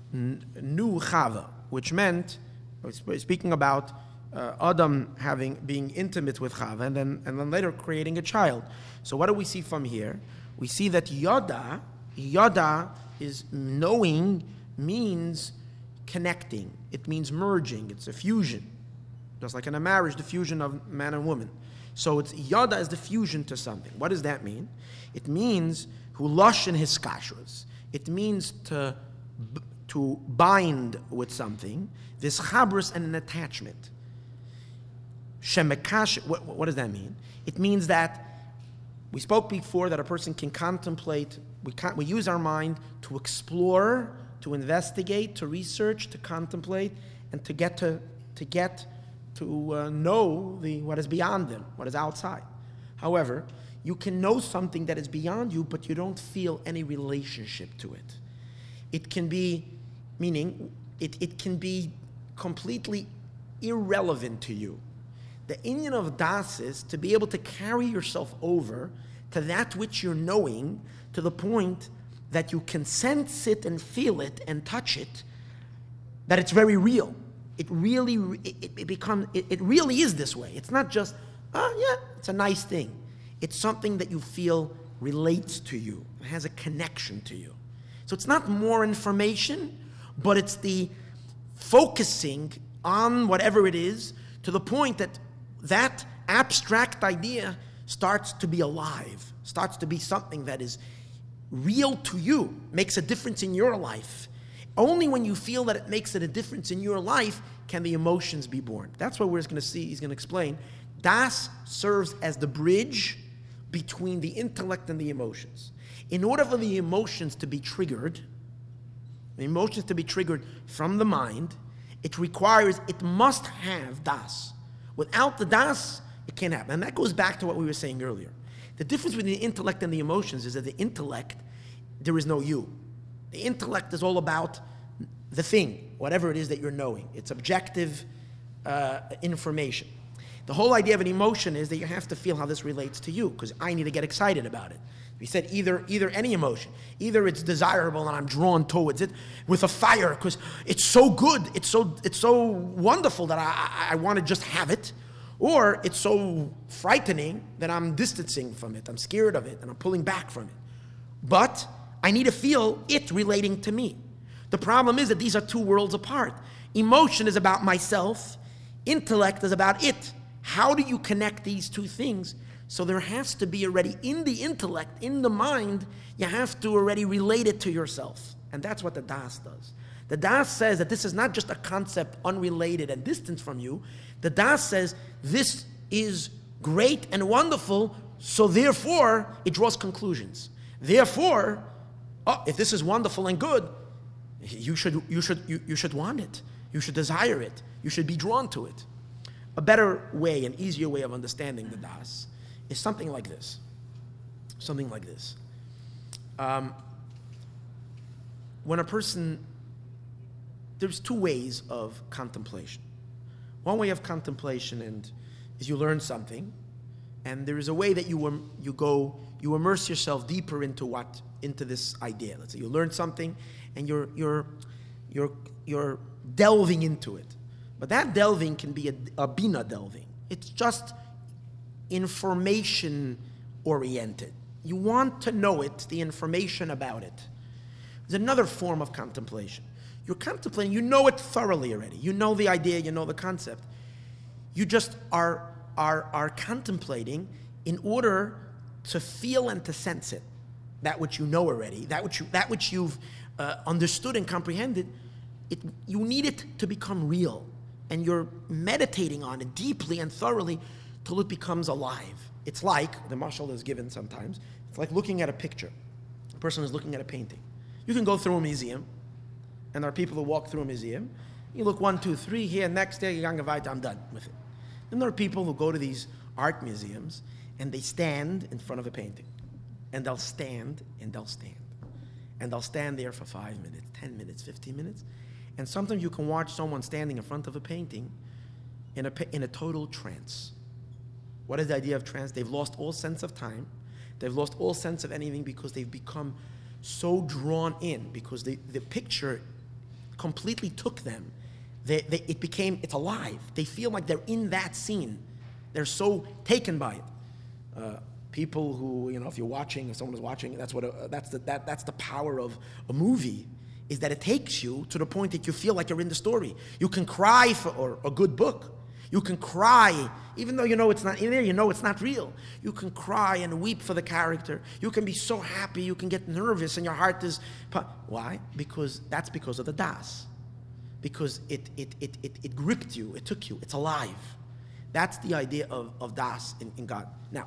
Speaker 1: knew Chava, which meant, speaking about uh, Adam having being intimate with Chava, and then and then later creating a child. So what do we see from here? We see that yada, yada is knowing, means connecting. It means merging. It's a fusion, just like in a marriage, the fusion of man and woman. So it's yada is the fusion to something. What does that mean? It means who lush in his kashrus. It means to to bind with something. This chabrus and an attachment. Shemekash. What, what does that mean? It means that we spoke before that a person can contemplate. We can, we use our mind to explore, to investigate, to research, to contemplate, and to get to to get. to uh, know the what is beyond them, what is outside. However, you can know something that is beyond you, but you don't feel any relationship to it. It can be, meaning, it, it can be completely irrelevant to you. The inyan of das is to be able to carry yourself over to that which you're knowing, to the point that you can sense it and feel it and touch it, that it's very real. It really, it, it becomes, it, it really is this way. It's not just, oh yeah, it's a nice thing. It's something that you feel relates to you. It has a connection to you. So it's not more information, but it's the focusing on whatever it is to the point that that abstract idea starts to be alive, starts to be something that is real to you, makes a difference in your life. Only when you feel that it makes it a difference in your life can the emotions be born. That's what we're going to see. He's going to explain. Das serves as the bridge between the intellect and the emotions. In order for the emotions to be triggered, the emotions to be triggered from the mind, it requires, it must have das. Without the das, it can't happen. And that goes back to what we were saying earlier. The difference between the intellect and the emotions is that the intellect, there is no you. The intellect is all about the thing, whatever it is that you're knowing. It's objective uh, information. The whole idea of an emotion is that you have to feel how this relates to you, because I need to get excited about it. We said either either any emotion, either it's desirable and I'm drawn towards it with a fire because it's so good, it's so it's so wonderful that I, I, I want to just have it, or it's so frightening that I'm distancing from it, I'm scared of it, and I'm pulling back from it. But I need to feel it relating to me. The problem is that these are two worlds apart. Emotion is about myself, intellect is about it. How do you connect these two things? So there has to be already in the intellect, in the mind, you have to already relate it to yourself. And that's what the Das does. The Das says that this is not just a concept unrelated and distant from you. The Das says this is great and wonderful, so therefore it draws conclusions. Therefore, oh, if this is wonderful and good, you should, you should, you, you should want it. You should desire it. You should be drawn to it. A better way, an easier way of understanding the Das is something like this. Something like this. Um, when a person, there's two ways of contemplation. One way of contemplation and is you learn something, and there is a way that you um, you go, you immerse yourself deeper into what, into this idea. Let's say you learn something, and you're you're you're you're delving into it. But that delving can be a, a bina delving. It's just information-oriented. You want to know it, the information about it. There's another form of contemplation. You're contemplating, you know it thoroughly already. You know the idea, you know the concept. You just are, are, are contemplating in order to feel and to sense it. That which you know already, that which, you, that which you've uh, understood and comprehended, it, you need it to become real. And you're meditating on it deeply and thoroughly till it becomes alive. It's like, the mashal is given sometimes, it's like looking at a picture. A person is looking at a painting. You can go through a museum, and there are people who walk through a museum. You look one, two, three, here, next day, I'm done with it. Then there are people who go to these art museums, and they stand in front of a painting. And they'll stand, and they'll stand. And they'll stand there for five minutes, ten minutes, fifteen minutes. And sometimes you can watch someone standing in front of a painting in a, in a total trance. What is the idea of trance? They've lost all sense of time. They've lost all sense of anything because they've become so drawn in, because the, the picture completely took them. They, they, it became, it's alive. They feel like they're in that scene. They're so taken by it. Uh, people who, you know, if you're watching, if someone is watching, that's what a, that's the that that's the power of a movie. Is that it takes you to the point that you feel like you're in the story. You can cry for or a good book. You can cry, even though you know it's not in there, you know it's not real. You can cry and weep for the character. You can be so happy, you can get nervous, and your heart is... Why? Because that's because of the Das. Because it it it it, it gripped you, it took you, it's alive. That's the idea of, of Das in, in God. Now,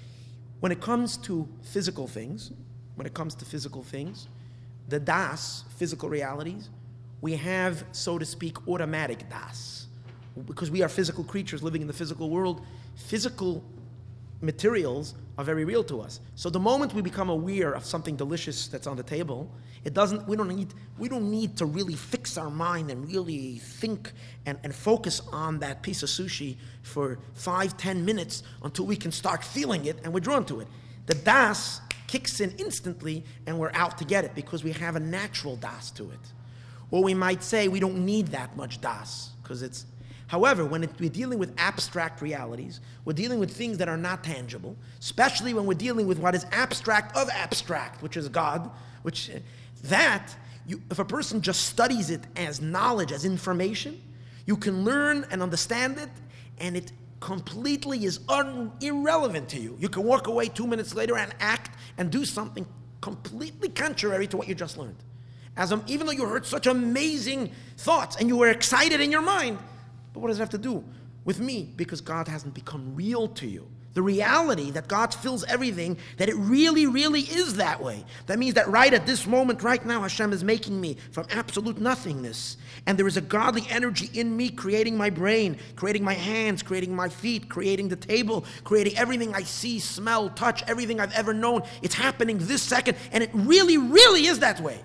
Speaker 1: when it comes to physical things, when it comes to physical things, the Das, physical realities, we have, so to speak, automatic Das. Because we are physical creatures living in the physical world, physical materials are very real to us. So the moment we become aware of something delicious that's on the table, it doesn't, we don't need, we don't need to really fix our mind and really think and, and focus on that piece of sushi for five, ten minutes until we can start feeling it and we're drawn to it. The Das kicks in instantly and we're out to get it because we have a natural Das to it. Or we might say we don't need that much Das because it's... However, when it, we're dealing with abstract realities, we're dealing with things that are not tangible, especially when we're dealing with what is abstract of abstract, which is God, which that, you, if a person just studies it as knowledge, as information, you can learn and understand it, and it completely is un- irrelevant to you. You can walk away two minutes later and act and do something completely contrary to what you just learned. As um, even though you heard such amazing thoughts and you were excited in your mind, but what does it have to do with me? Because God hasn't become real to you. The reality that God fills everything, that it really, really is that way. That means that right at this moment, right now, Hashem is making me from absolute nothingness. And there is a godly energy in me creating my brain, creating my hands, creating my feet, creating the table, creating everything I see, smell, touch, everything I've ever known. It's happening this second, and it really, really is that way.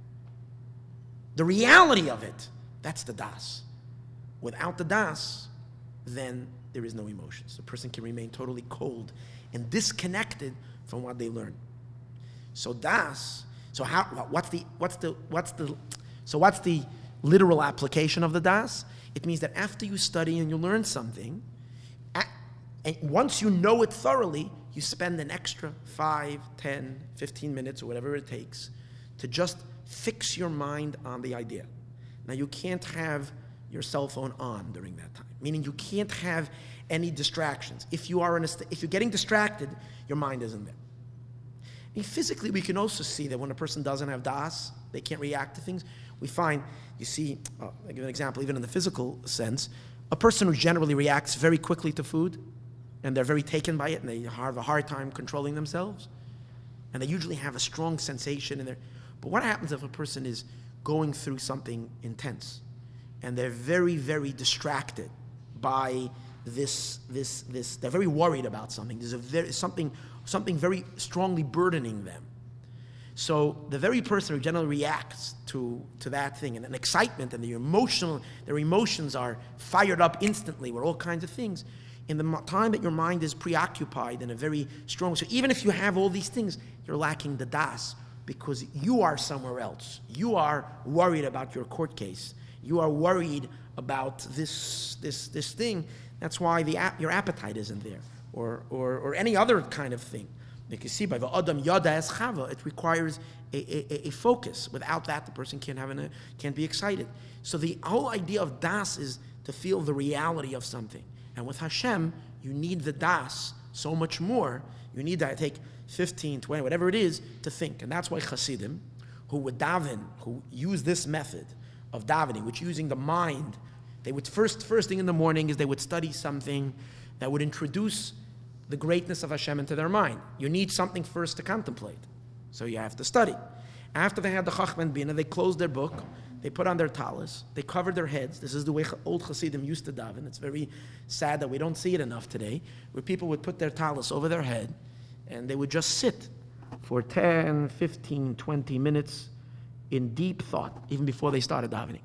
Speaker 1: The reality of it, that's the das. Without the das, then there is no emotions. The person can remain totally cold and disconnected from what they learn. So das. So how? What's the? What's the? What's the? So what's the literal application of the das? It means that after you study and you learn something, and once you know it thoroughly, you spend an extra five, ten, fifteen minutes or whatever it takes to just fix your mind on the idea. Now you can't have your cell phone on during that time. Meaning you can't have any distractions. If you are in a st- if you're getting distracted, your mind isn't there. And physically, we can also see that when a person doesn't have das, they can't react to things. We find, you see, uh, I'll give an example, even in the physical sense, a person who generally reacts very quickly to food, and they're very taken by it, and they have a hard time controlling themselves, and they usually have a strong sensation in there. But what happens if a person is going through something intense, and they're very, very distracted by this, this, this, they're very worried about something. There's a very, something, something very strongly burdening them. So the very person who generally reacts to, to that thing and an excitement and the emotional, their emotions are fired up instantly with all kinds of things. In the time that your mind is preoccupied in a very strong, so even if you have all these things, you're lacking the das because you are somewhere else. You are worried about your court case. You are worried about this this this thing. That's why the your appetite isn't there, or or or any other kind of thing. You can see by the Adam Yada es Chava, it requires a, a, a focus. Without that, the person can't have an, can't be excited. So the whole idea of das is to feel the reality of something. And with Hashem, you need the das so much more. You need that take fifteen, twenty, whatever it is, to think. And that's why Hasidim, who would daven, who use this method of davening, which using the mind, they would first first thing in the morning is they would study something that would introduce the greatness of Hashem into their mind. You need something first to contemplate, so you have to study. After they had the Chachma and Bina, they closed their book, they put on their talis, they covered their heads. This is the way old Hasidim used to daven. It's very sad that we don't see it enough today, where people would put their talis over their head and they would just sit for ten, fifteen, twenty minutes in deep thought, even before they started davening,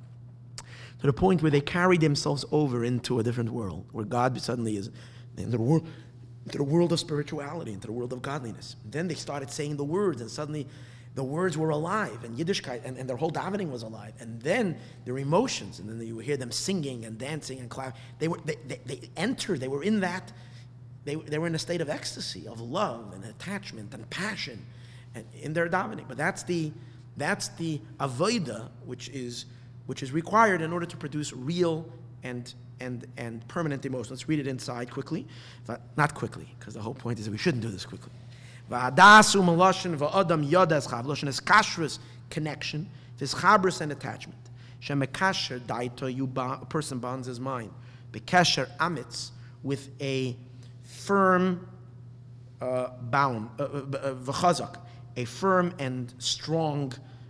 Speaker 1: to the point where they carried themselves over into a different world, where God suddenly is in the world, into the world of spirituality, into the world of godliness. Then they started saying the words, and suddenly the words were alive, and Yiddishkeit, and, and their whole davening was alive. And then their emotions, and then you would hear them singing and dancing and clapping. They were they, they, they entered. They were in that. They they were in a state of ecstasy, of love and attachment and passion, and in their davening. But that's the That's the avodah which is which is required in order to produce real and and and permanent emotion. Let's read it inside quickly, but not quickly, because the whole point is that we shouldn't do this quickly. Va'adasu maloshin va'adam yodas chav. Loshin is kashrus, connection. This chabrus and attachment. Shemekasher daito, you a person bonds his mind. Bekasher amitz, with a firm uh, bound v'chazak. Uh, a firm and strong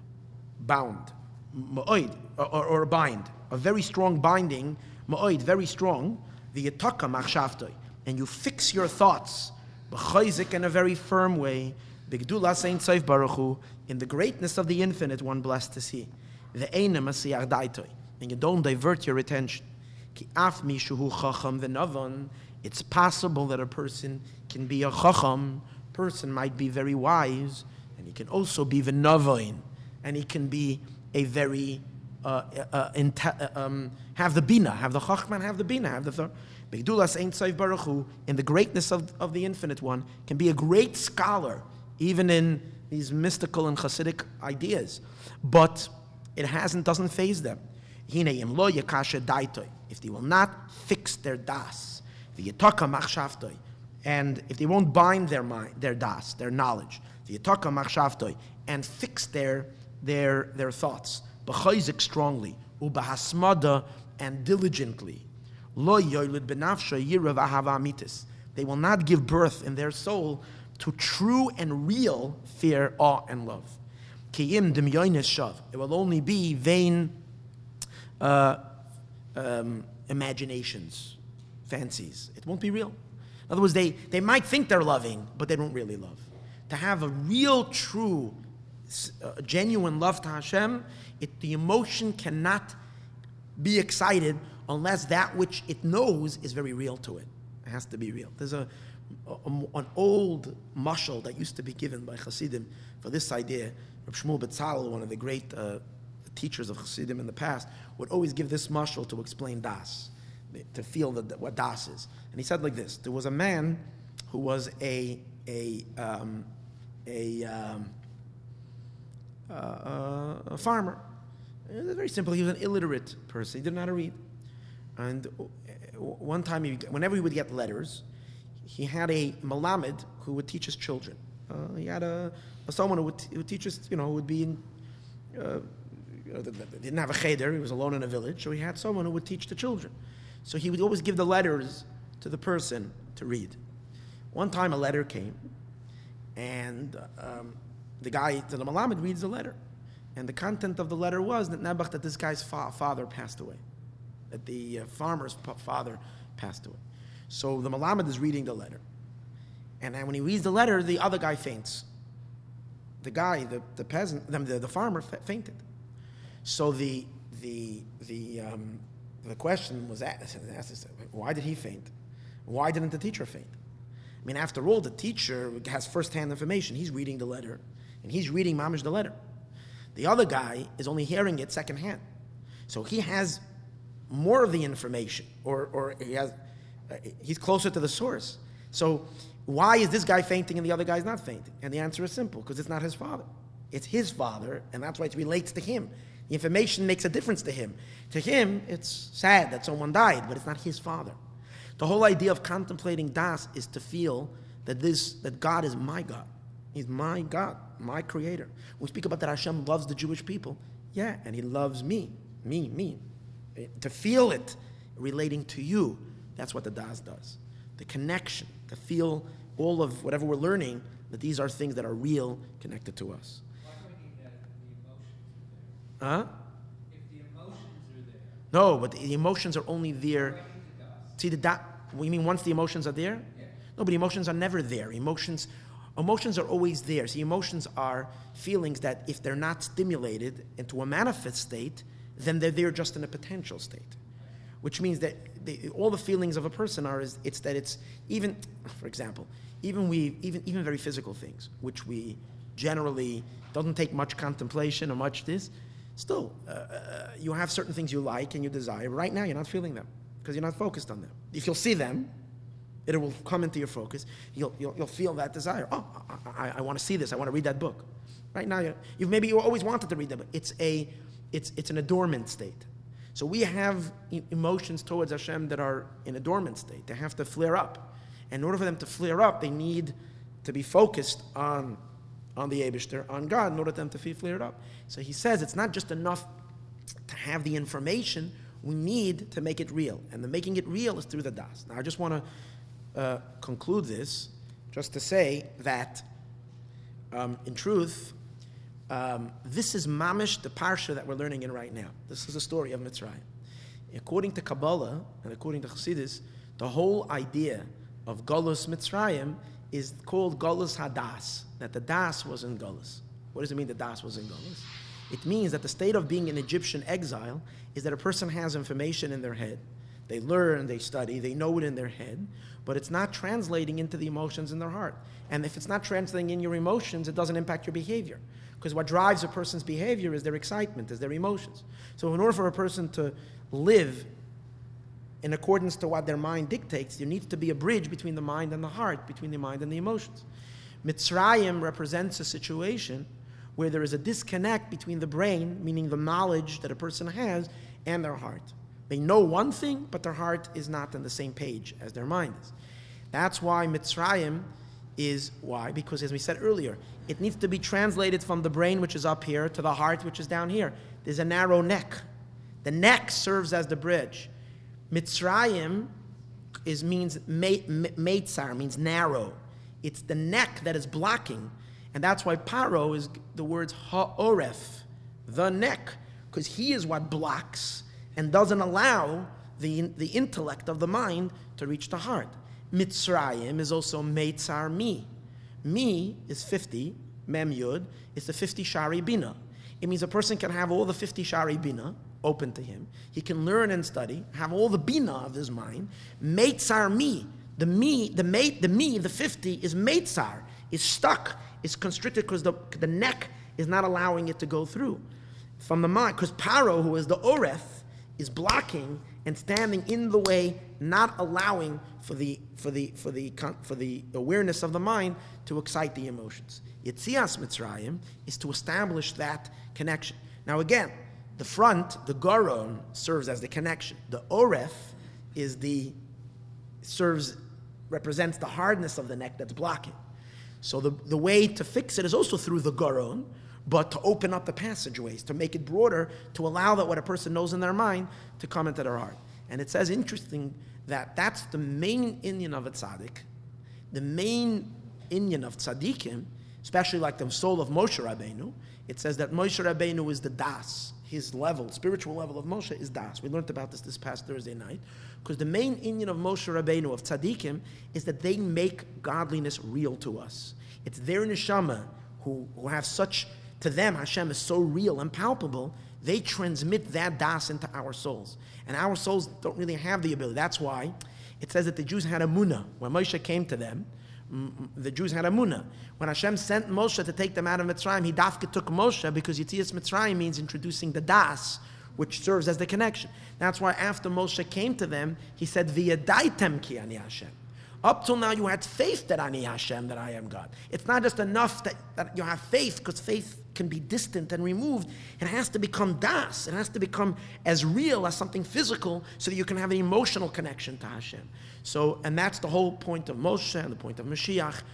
Speaker 1: bound, ma'oid, or, or a bind, a very strong binding, ma'oid, very strong, the yataka machshavtoi, and you fix your thoughts, b'chayzik, in a very firm way, b'gdulas ein sof baruch hu, in the greatness of the infinite, one blessed to see, the eina masiyach daitoi, and you don't divert your attention, ki af mishuhu chacham v'navon, it's possible that a person can be a chacham, person might be very wise, and he can also be v'navoin, and he can be a very uh, uh, inte- um, have the bina, have the chachman, have the bina, have the begdulas ein sof baruch hu, in the greatness of, of the infinite one, can be a great scholar, even in these mystical and Hasidic ideas, but it hasn't doesn't faze them. Hine im lo yakasha daitoi, if they will not fix their das, the yataka machshavtoi, and if they won't bind their mind, their das, their knowledge, the yataka machshavtoi, and fix their their their thoughts. B'chayzik strongly, ubahasmada and diligently. Lo yoylid benafsha yirav ahava amitis. They will not give birth in their soul to true and real fear, awe, and love. Kiyim demyonis shav. It will only be vain uh, um, imaginations, fancies. It won't be real. In other words, they, they might think they're loving, but they don't really love. To have a real, true, uh, genuine love to Hashem, it, the emotion cannot be excited unless that which it knows is very real to it. It has to be real. There's a, a an old mashal that used to be given by Hasidim for this idea. Reb Shmuel Betzalel, one of the great uh, teachers of Hasidim in the past, would always give this mashal to explain das, to feel that, what das is. And he said like this: there was a man who was a a um, a, um, uh, a farmer. It was very simple. He was an illiterate person. He didn't know how to read. And one time, he, whenever he would get letters, he had a malamed who would teach his children. Uh, he had a, a someone who would, who would teach us, you know, who would be in, uh, you know, they didn't have a cheder, he was alone in a village, so he had someone who would teach the children. So he would always give the letters to the person to read. One time a letter came, and um, the guy, the malamed, reads the letter. And the content of the letter was that Nebuch, that this guy's fa- father passed away. That the uh, farmer's p- father passed away. So the malamed is reading the letter. And then when he reads the letter, the other guy faints. The guy, the, the peasant, the, the farmer fa- fainted. So the the the um, the question was asked, asked, why did he faint? Why didn't the teacher faint? I mean, after all, the teacher has first-hand information. He's reading the letter, and he's reading mamish the letter. The other guy is only hearing it secondhand. So he has more of the information, or, or he has, uh, he's closer to the source. So why is this guy fainting and the other guy's not fainting? And the answer is simple, because it's not his father. It's his father, and that's why it relates to him. The information makes a difference to him. To him, it's sad that someone died, but it's not his father. The whole idea of contemplating das is to feel that this, that God is my God. He's my God, my creator. When we speak about that Hashem loves the Jewish people, yeah, and he loves me, me, me. To feel it relating to you, that's what the das does. The connection, to feel all of whatever we're learning, that these are things that are real, connected to us.
Speaker 2: Why do we need that if the emotions are there?
Speaker 1: Huh?
Speaker 2: If the emotions are there.
Speaker 1: No, but the emotions are only there.
Speaker 2: Why need the das?
Speaker 1: See, the da, what you mean once the emotions are there?
Speaker 2: Yeah.
Speaker 1: No, but emotions are never there. Emotions Emotions are always there. See, emotions are feelings that if they're not stimulated into a manifest state, then they're there just in a potential state. Which means that they, all the feelings of a person are, is, it's that it's even, for example, even we, even, even very physical things, which we generally, doesn't take much contemplation or much this, still, uh, uh, you have certain things you like and you desire. Right now, you're not feeling them because you're not focused on them. If you'll see them, it will come into your focus. You'll, you'll, you'll feel that desire. Oh, I, I, I want to see this. I want to read that book. Right now, you're, you've maybe you always wanted to read that book. It's a, it's it's in a dormant state. So we have e- emotions towards Hashem that are in a dormant state. They have to flare up. And in order for them to flare up, they need to be focused on, on the Eibishter, on God, in order for them to be flared up. So he says it's not just enough to have the information. We need to make it real. And the making it real is through the das. Now, I just want to Uh, conclude this just to say that um, in truth um, this is mamish the parsha that we're learning in right now. This is the story of Mitzrayim. According to Kabbalah and according to Chassidus, the whole idea of Golus Mitzrayim is called Golus Hadas, that the das was in Golus. What does it mean the das was in Golus? It means that the state of being in Egyptian exile is that a person has information in their head. They learn, they study, they know it in their head, but it's not translating into the emotions in their heart. And if it's not translating in your emotions, it doesn't impact your behavior. Because what drives a person's behavior is their excitement, is their emotions. So in order for a person to live in accordance to what their mind dictates, there needs to be a bridge between the mind and the heart, between the mind and the emotions. Mitzrayim represents a situation where there is a disconnect between the brain, meaning the knowledge that a person has, and their heart. They know one thing, but their heart is not on the same page as their mind is. That's why Mitzrayim is why? Because as we said earlier, it needs to be translated from the brain, which is up here, to the heart, which is down here. There's a narrow neck. The neck serves as the bridge. Mitzrayim is means meitzar, means narrow. It's the neck that is blocking, and that's why Paro is the words ha'oref, the neck, because he is what blocks and doesn't allow the the intellect of the mind to reach the heart. Mitzrayim is also meitzar mi. Mi is fifty, mem yud, is the fifty shari bina. It means a person can have all the fifty shari bina open to him. He can learn and study, have all the bina of his mind. Meitzar mi, the me, the mate, the me, the fifty is meitzar, is stuck, is constricted because the, the neck is not allowing it to go through. From the mind, because Paro, who is the oreth, is blocking and standing in the way, not allowing for the for the for the for the awareness of the mind to excite the emotions. Yetzias Mitzrayim is to establish that connection. Now again, the front, the garon, serves as the connection. The oreth is the serves represents the hardness of the neck that's blocking. So the, the way to fix it is also through the garon, but to open up the passageways, to make it broader, to allow that what a person knows in their mind to come into their heart. And it says, interesting, that that's the main inyan of a tzaddik, the main inyan of tzaddikim, especially like the soul of Moshe Rabbeinu. It says that Moshe Rabbeinu is the das. His level, spiritual level of Moshe is das. We learned about this this past Thursday night, because the main inyan of Moshe Rabbeinu, of tzaddikim, is that they make godliness real to us. It's their neshama who, who have such, to them Hashem is so real and palpable, they transmit that das into our souls. And our souls don't really have the ability. That's why it says that the Jews had a munah. When Moshe came to them, the Jews had a munah. When Hashem sent Moshe to take them out of Mitzrayim, he dafka took Moshe because Yetzias Mitzrayim means introducing the das, which serves as the connection. That's why after Moshe came to them, he said, V'yadaitem ki ani Hashem. Up till now you had faith that ani Hashem, that I am God. It's not just enough that, that you have faith, because faith can be distant and removed. It has to become das. It has to become as real as something physical so that you can have an emotional connection to Hashem. So, and that's the whole point of Moshe and the point of Mashiach.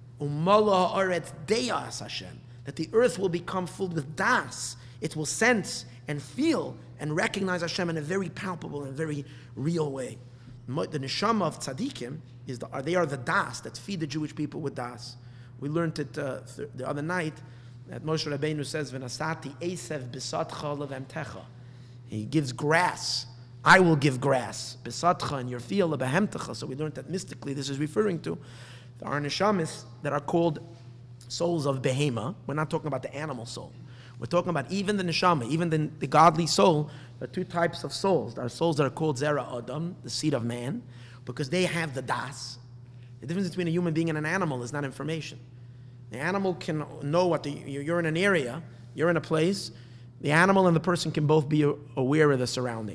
Speaker 1: Umala ha'aretz deyas Hashem. That the earth will become filled with das. It will sense and feel and recognize Hashem in a very palpable and very real way. The neshama of tzaddikim is the, they are the das that feed the Jewish people with das. We learned it uh, th- the other night that Moshe Rabbeinu says, "V'nasati esev b'satcha levemtecha." He gives grass. I will give grass b'satcha in your field levemtecha. So we learned that mystically this is referring to the our neshamis that are called souls of behema. We're not talking about the animal soul. We're talking about even the neshama, even the, the godly soul. There are two types of souls. There are souls that are called zera adam, the seed of man, because they have the das. The difference between a human being and an animal is not information. The animal can know what the, you're in an area, you're in a place. The animal and the person can both be aware of the surrounding.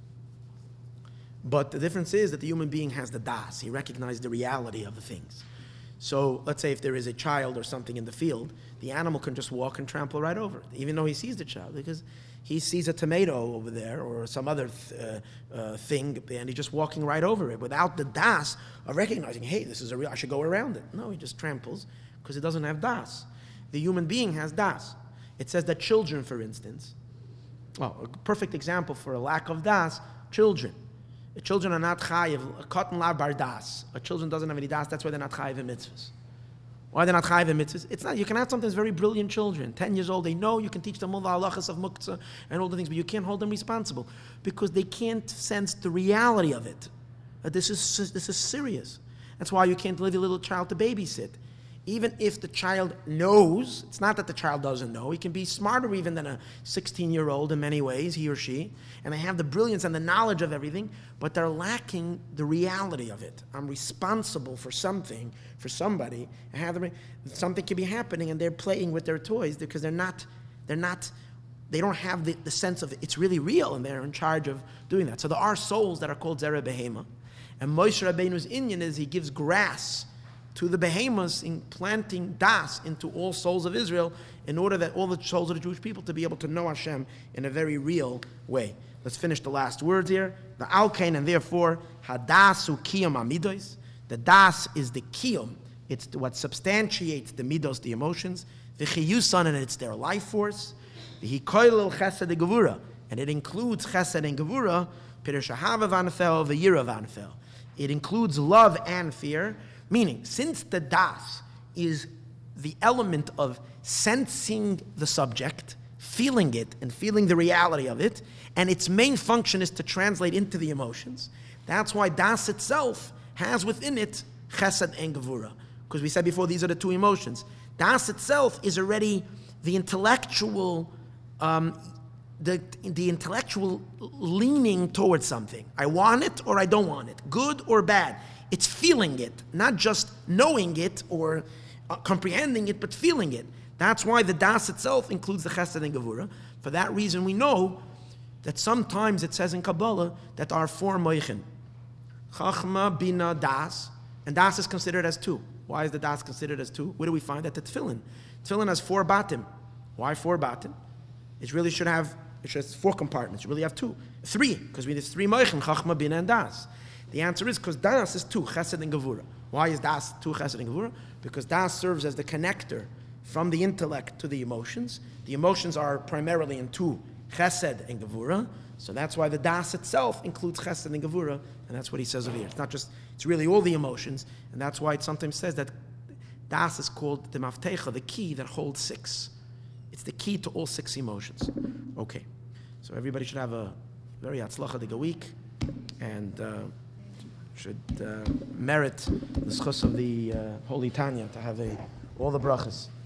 Speaker 1: But the difference is that the human being has the das. He recognizes the reality of the things. So let's say if there is a child or something in the field, the animal can just walk and trample right over it, even though he sees the child, because he sees a tomato over there or some other th- uh, uh, thing, and he's just walking right over it without the das of recognizing, hey, this is a real, I should go around it. No, he just tramples because it doesn't have das. The human being has das. It says that children, for instance, well, a perfect example for a lack of das, children. The children are not chayiv, a cotton la bar das. A children doesn't have any das, that's why they're not chayiv in mitzvahs. Why they're not chayiv in mitzvahs? It's not, you can have sometimes very brilliant children, ten years old, they know, you can teach them all the halachas of muktzah and all the things, but you can't hold them responsible because they can't sense the reality of it. That this is this is serious. That's why you can't leave your little child to babysit. Even if the child knows, it's not that the child doesn't know, he can be smarter even than a sixteen-year-old in many ways, he or she, and they have the brilliance and the knowledge of everything, but they're lacking the reality of it. I'm responsible for something, for somebody, and have them, something can be happening, and they're playing with their toys because they're not, they're not, they don't have the, the sense of it. It's really real, and they're in charge of doing that. So there are souls that are called Zera Behema, and Moshe Rabbeinu's inyan is he gives grass to the behemoths in planting das into all souls of Israel in order that all the souls of the Jewish people to be able to know Hashem in a very real way. Let's finish the last words here. The alkain, and therefore, hadasu kiyum amidos. The das is the kiyum, It's what substantiates the midos, the emotions. V'chiyusan, and it's their life force. V'hikoilel chesed and gevura, and it includes chesed and gevura. Pirush hahava v'anfel v'yira v'anfel. It includes love and fear. Meaning, since the das is the element of sensing the subject, feeling it, and feeling the reality of it, and its main function is to translate into the emotions, that's why das itself has within it chesed and gevura. Because we said before, these are the two emotions. Das itself is already the intellectual, um, the, the intellectual leaning towards something. I want it or I don't want it, good or bad. It's feeling it, not just knowing it or uh, comprehending it, but feeling it. That's why the das itself includes the chesed and gevura. For that reason, we know that sometimes it says in Kabbalah that there are four moichin: chachma, bina, das, and das is considered as two. Why is the das considered as two? Where do we find that? The tefillin. Tefillin has four batim. Why four batim? It really should have, it should have four compartments. You really have two, three, because we have three moichin: chachma, bina, and das. The answer is because das is two, chesed and gevura. Why is das two, chesed and gevura? Because das serves as the connector from the intellect to the emotions. The emotions are primarily in two, chesed and gevura. So that's why the das itself includes chesed and gevura, and that's what he says over here. It's not just, it's really all the emotions, and that's why it sometimes says that das is called the maftecha, the key that holds six. It's the key to all six emotions. Okay, so everybody should have a very hatzlacha de week, and uh, should uh, merit the schus of the uh, Holy Tanya to have a, all the brachas.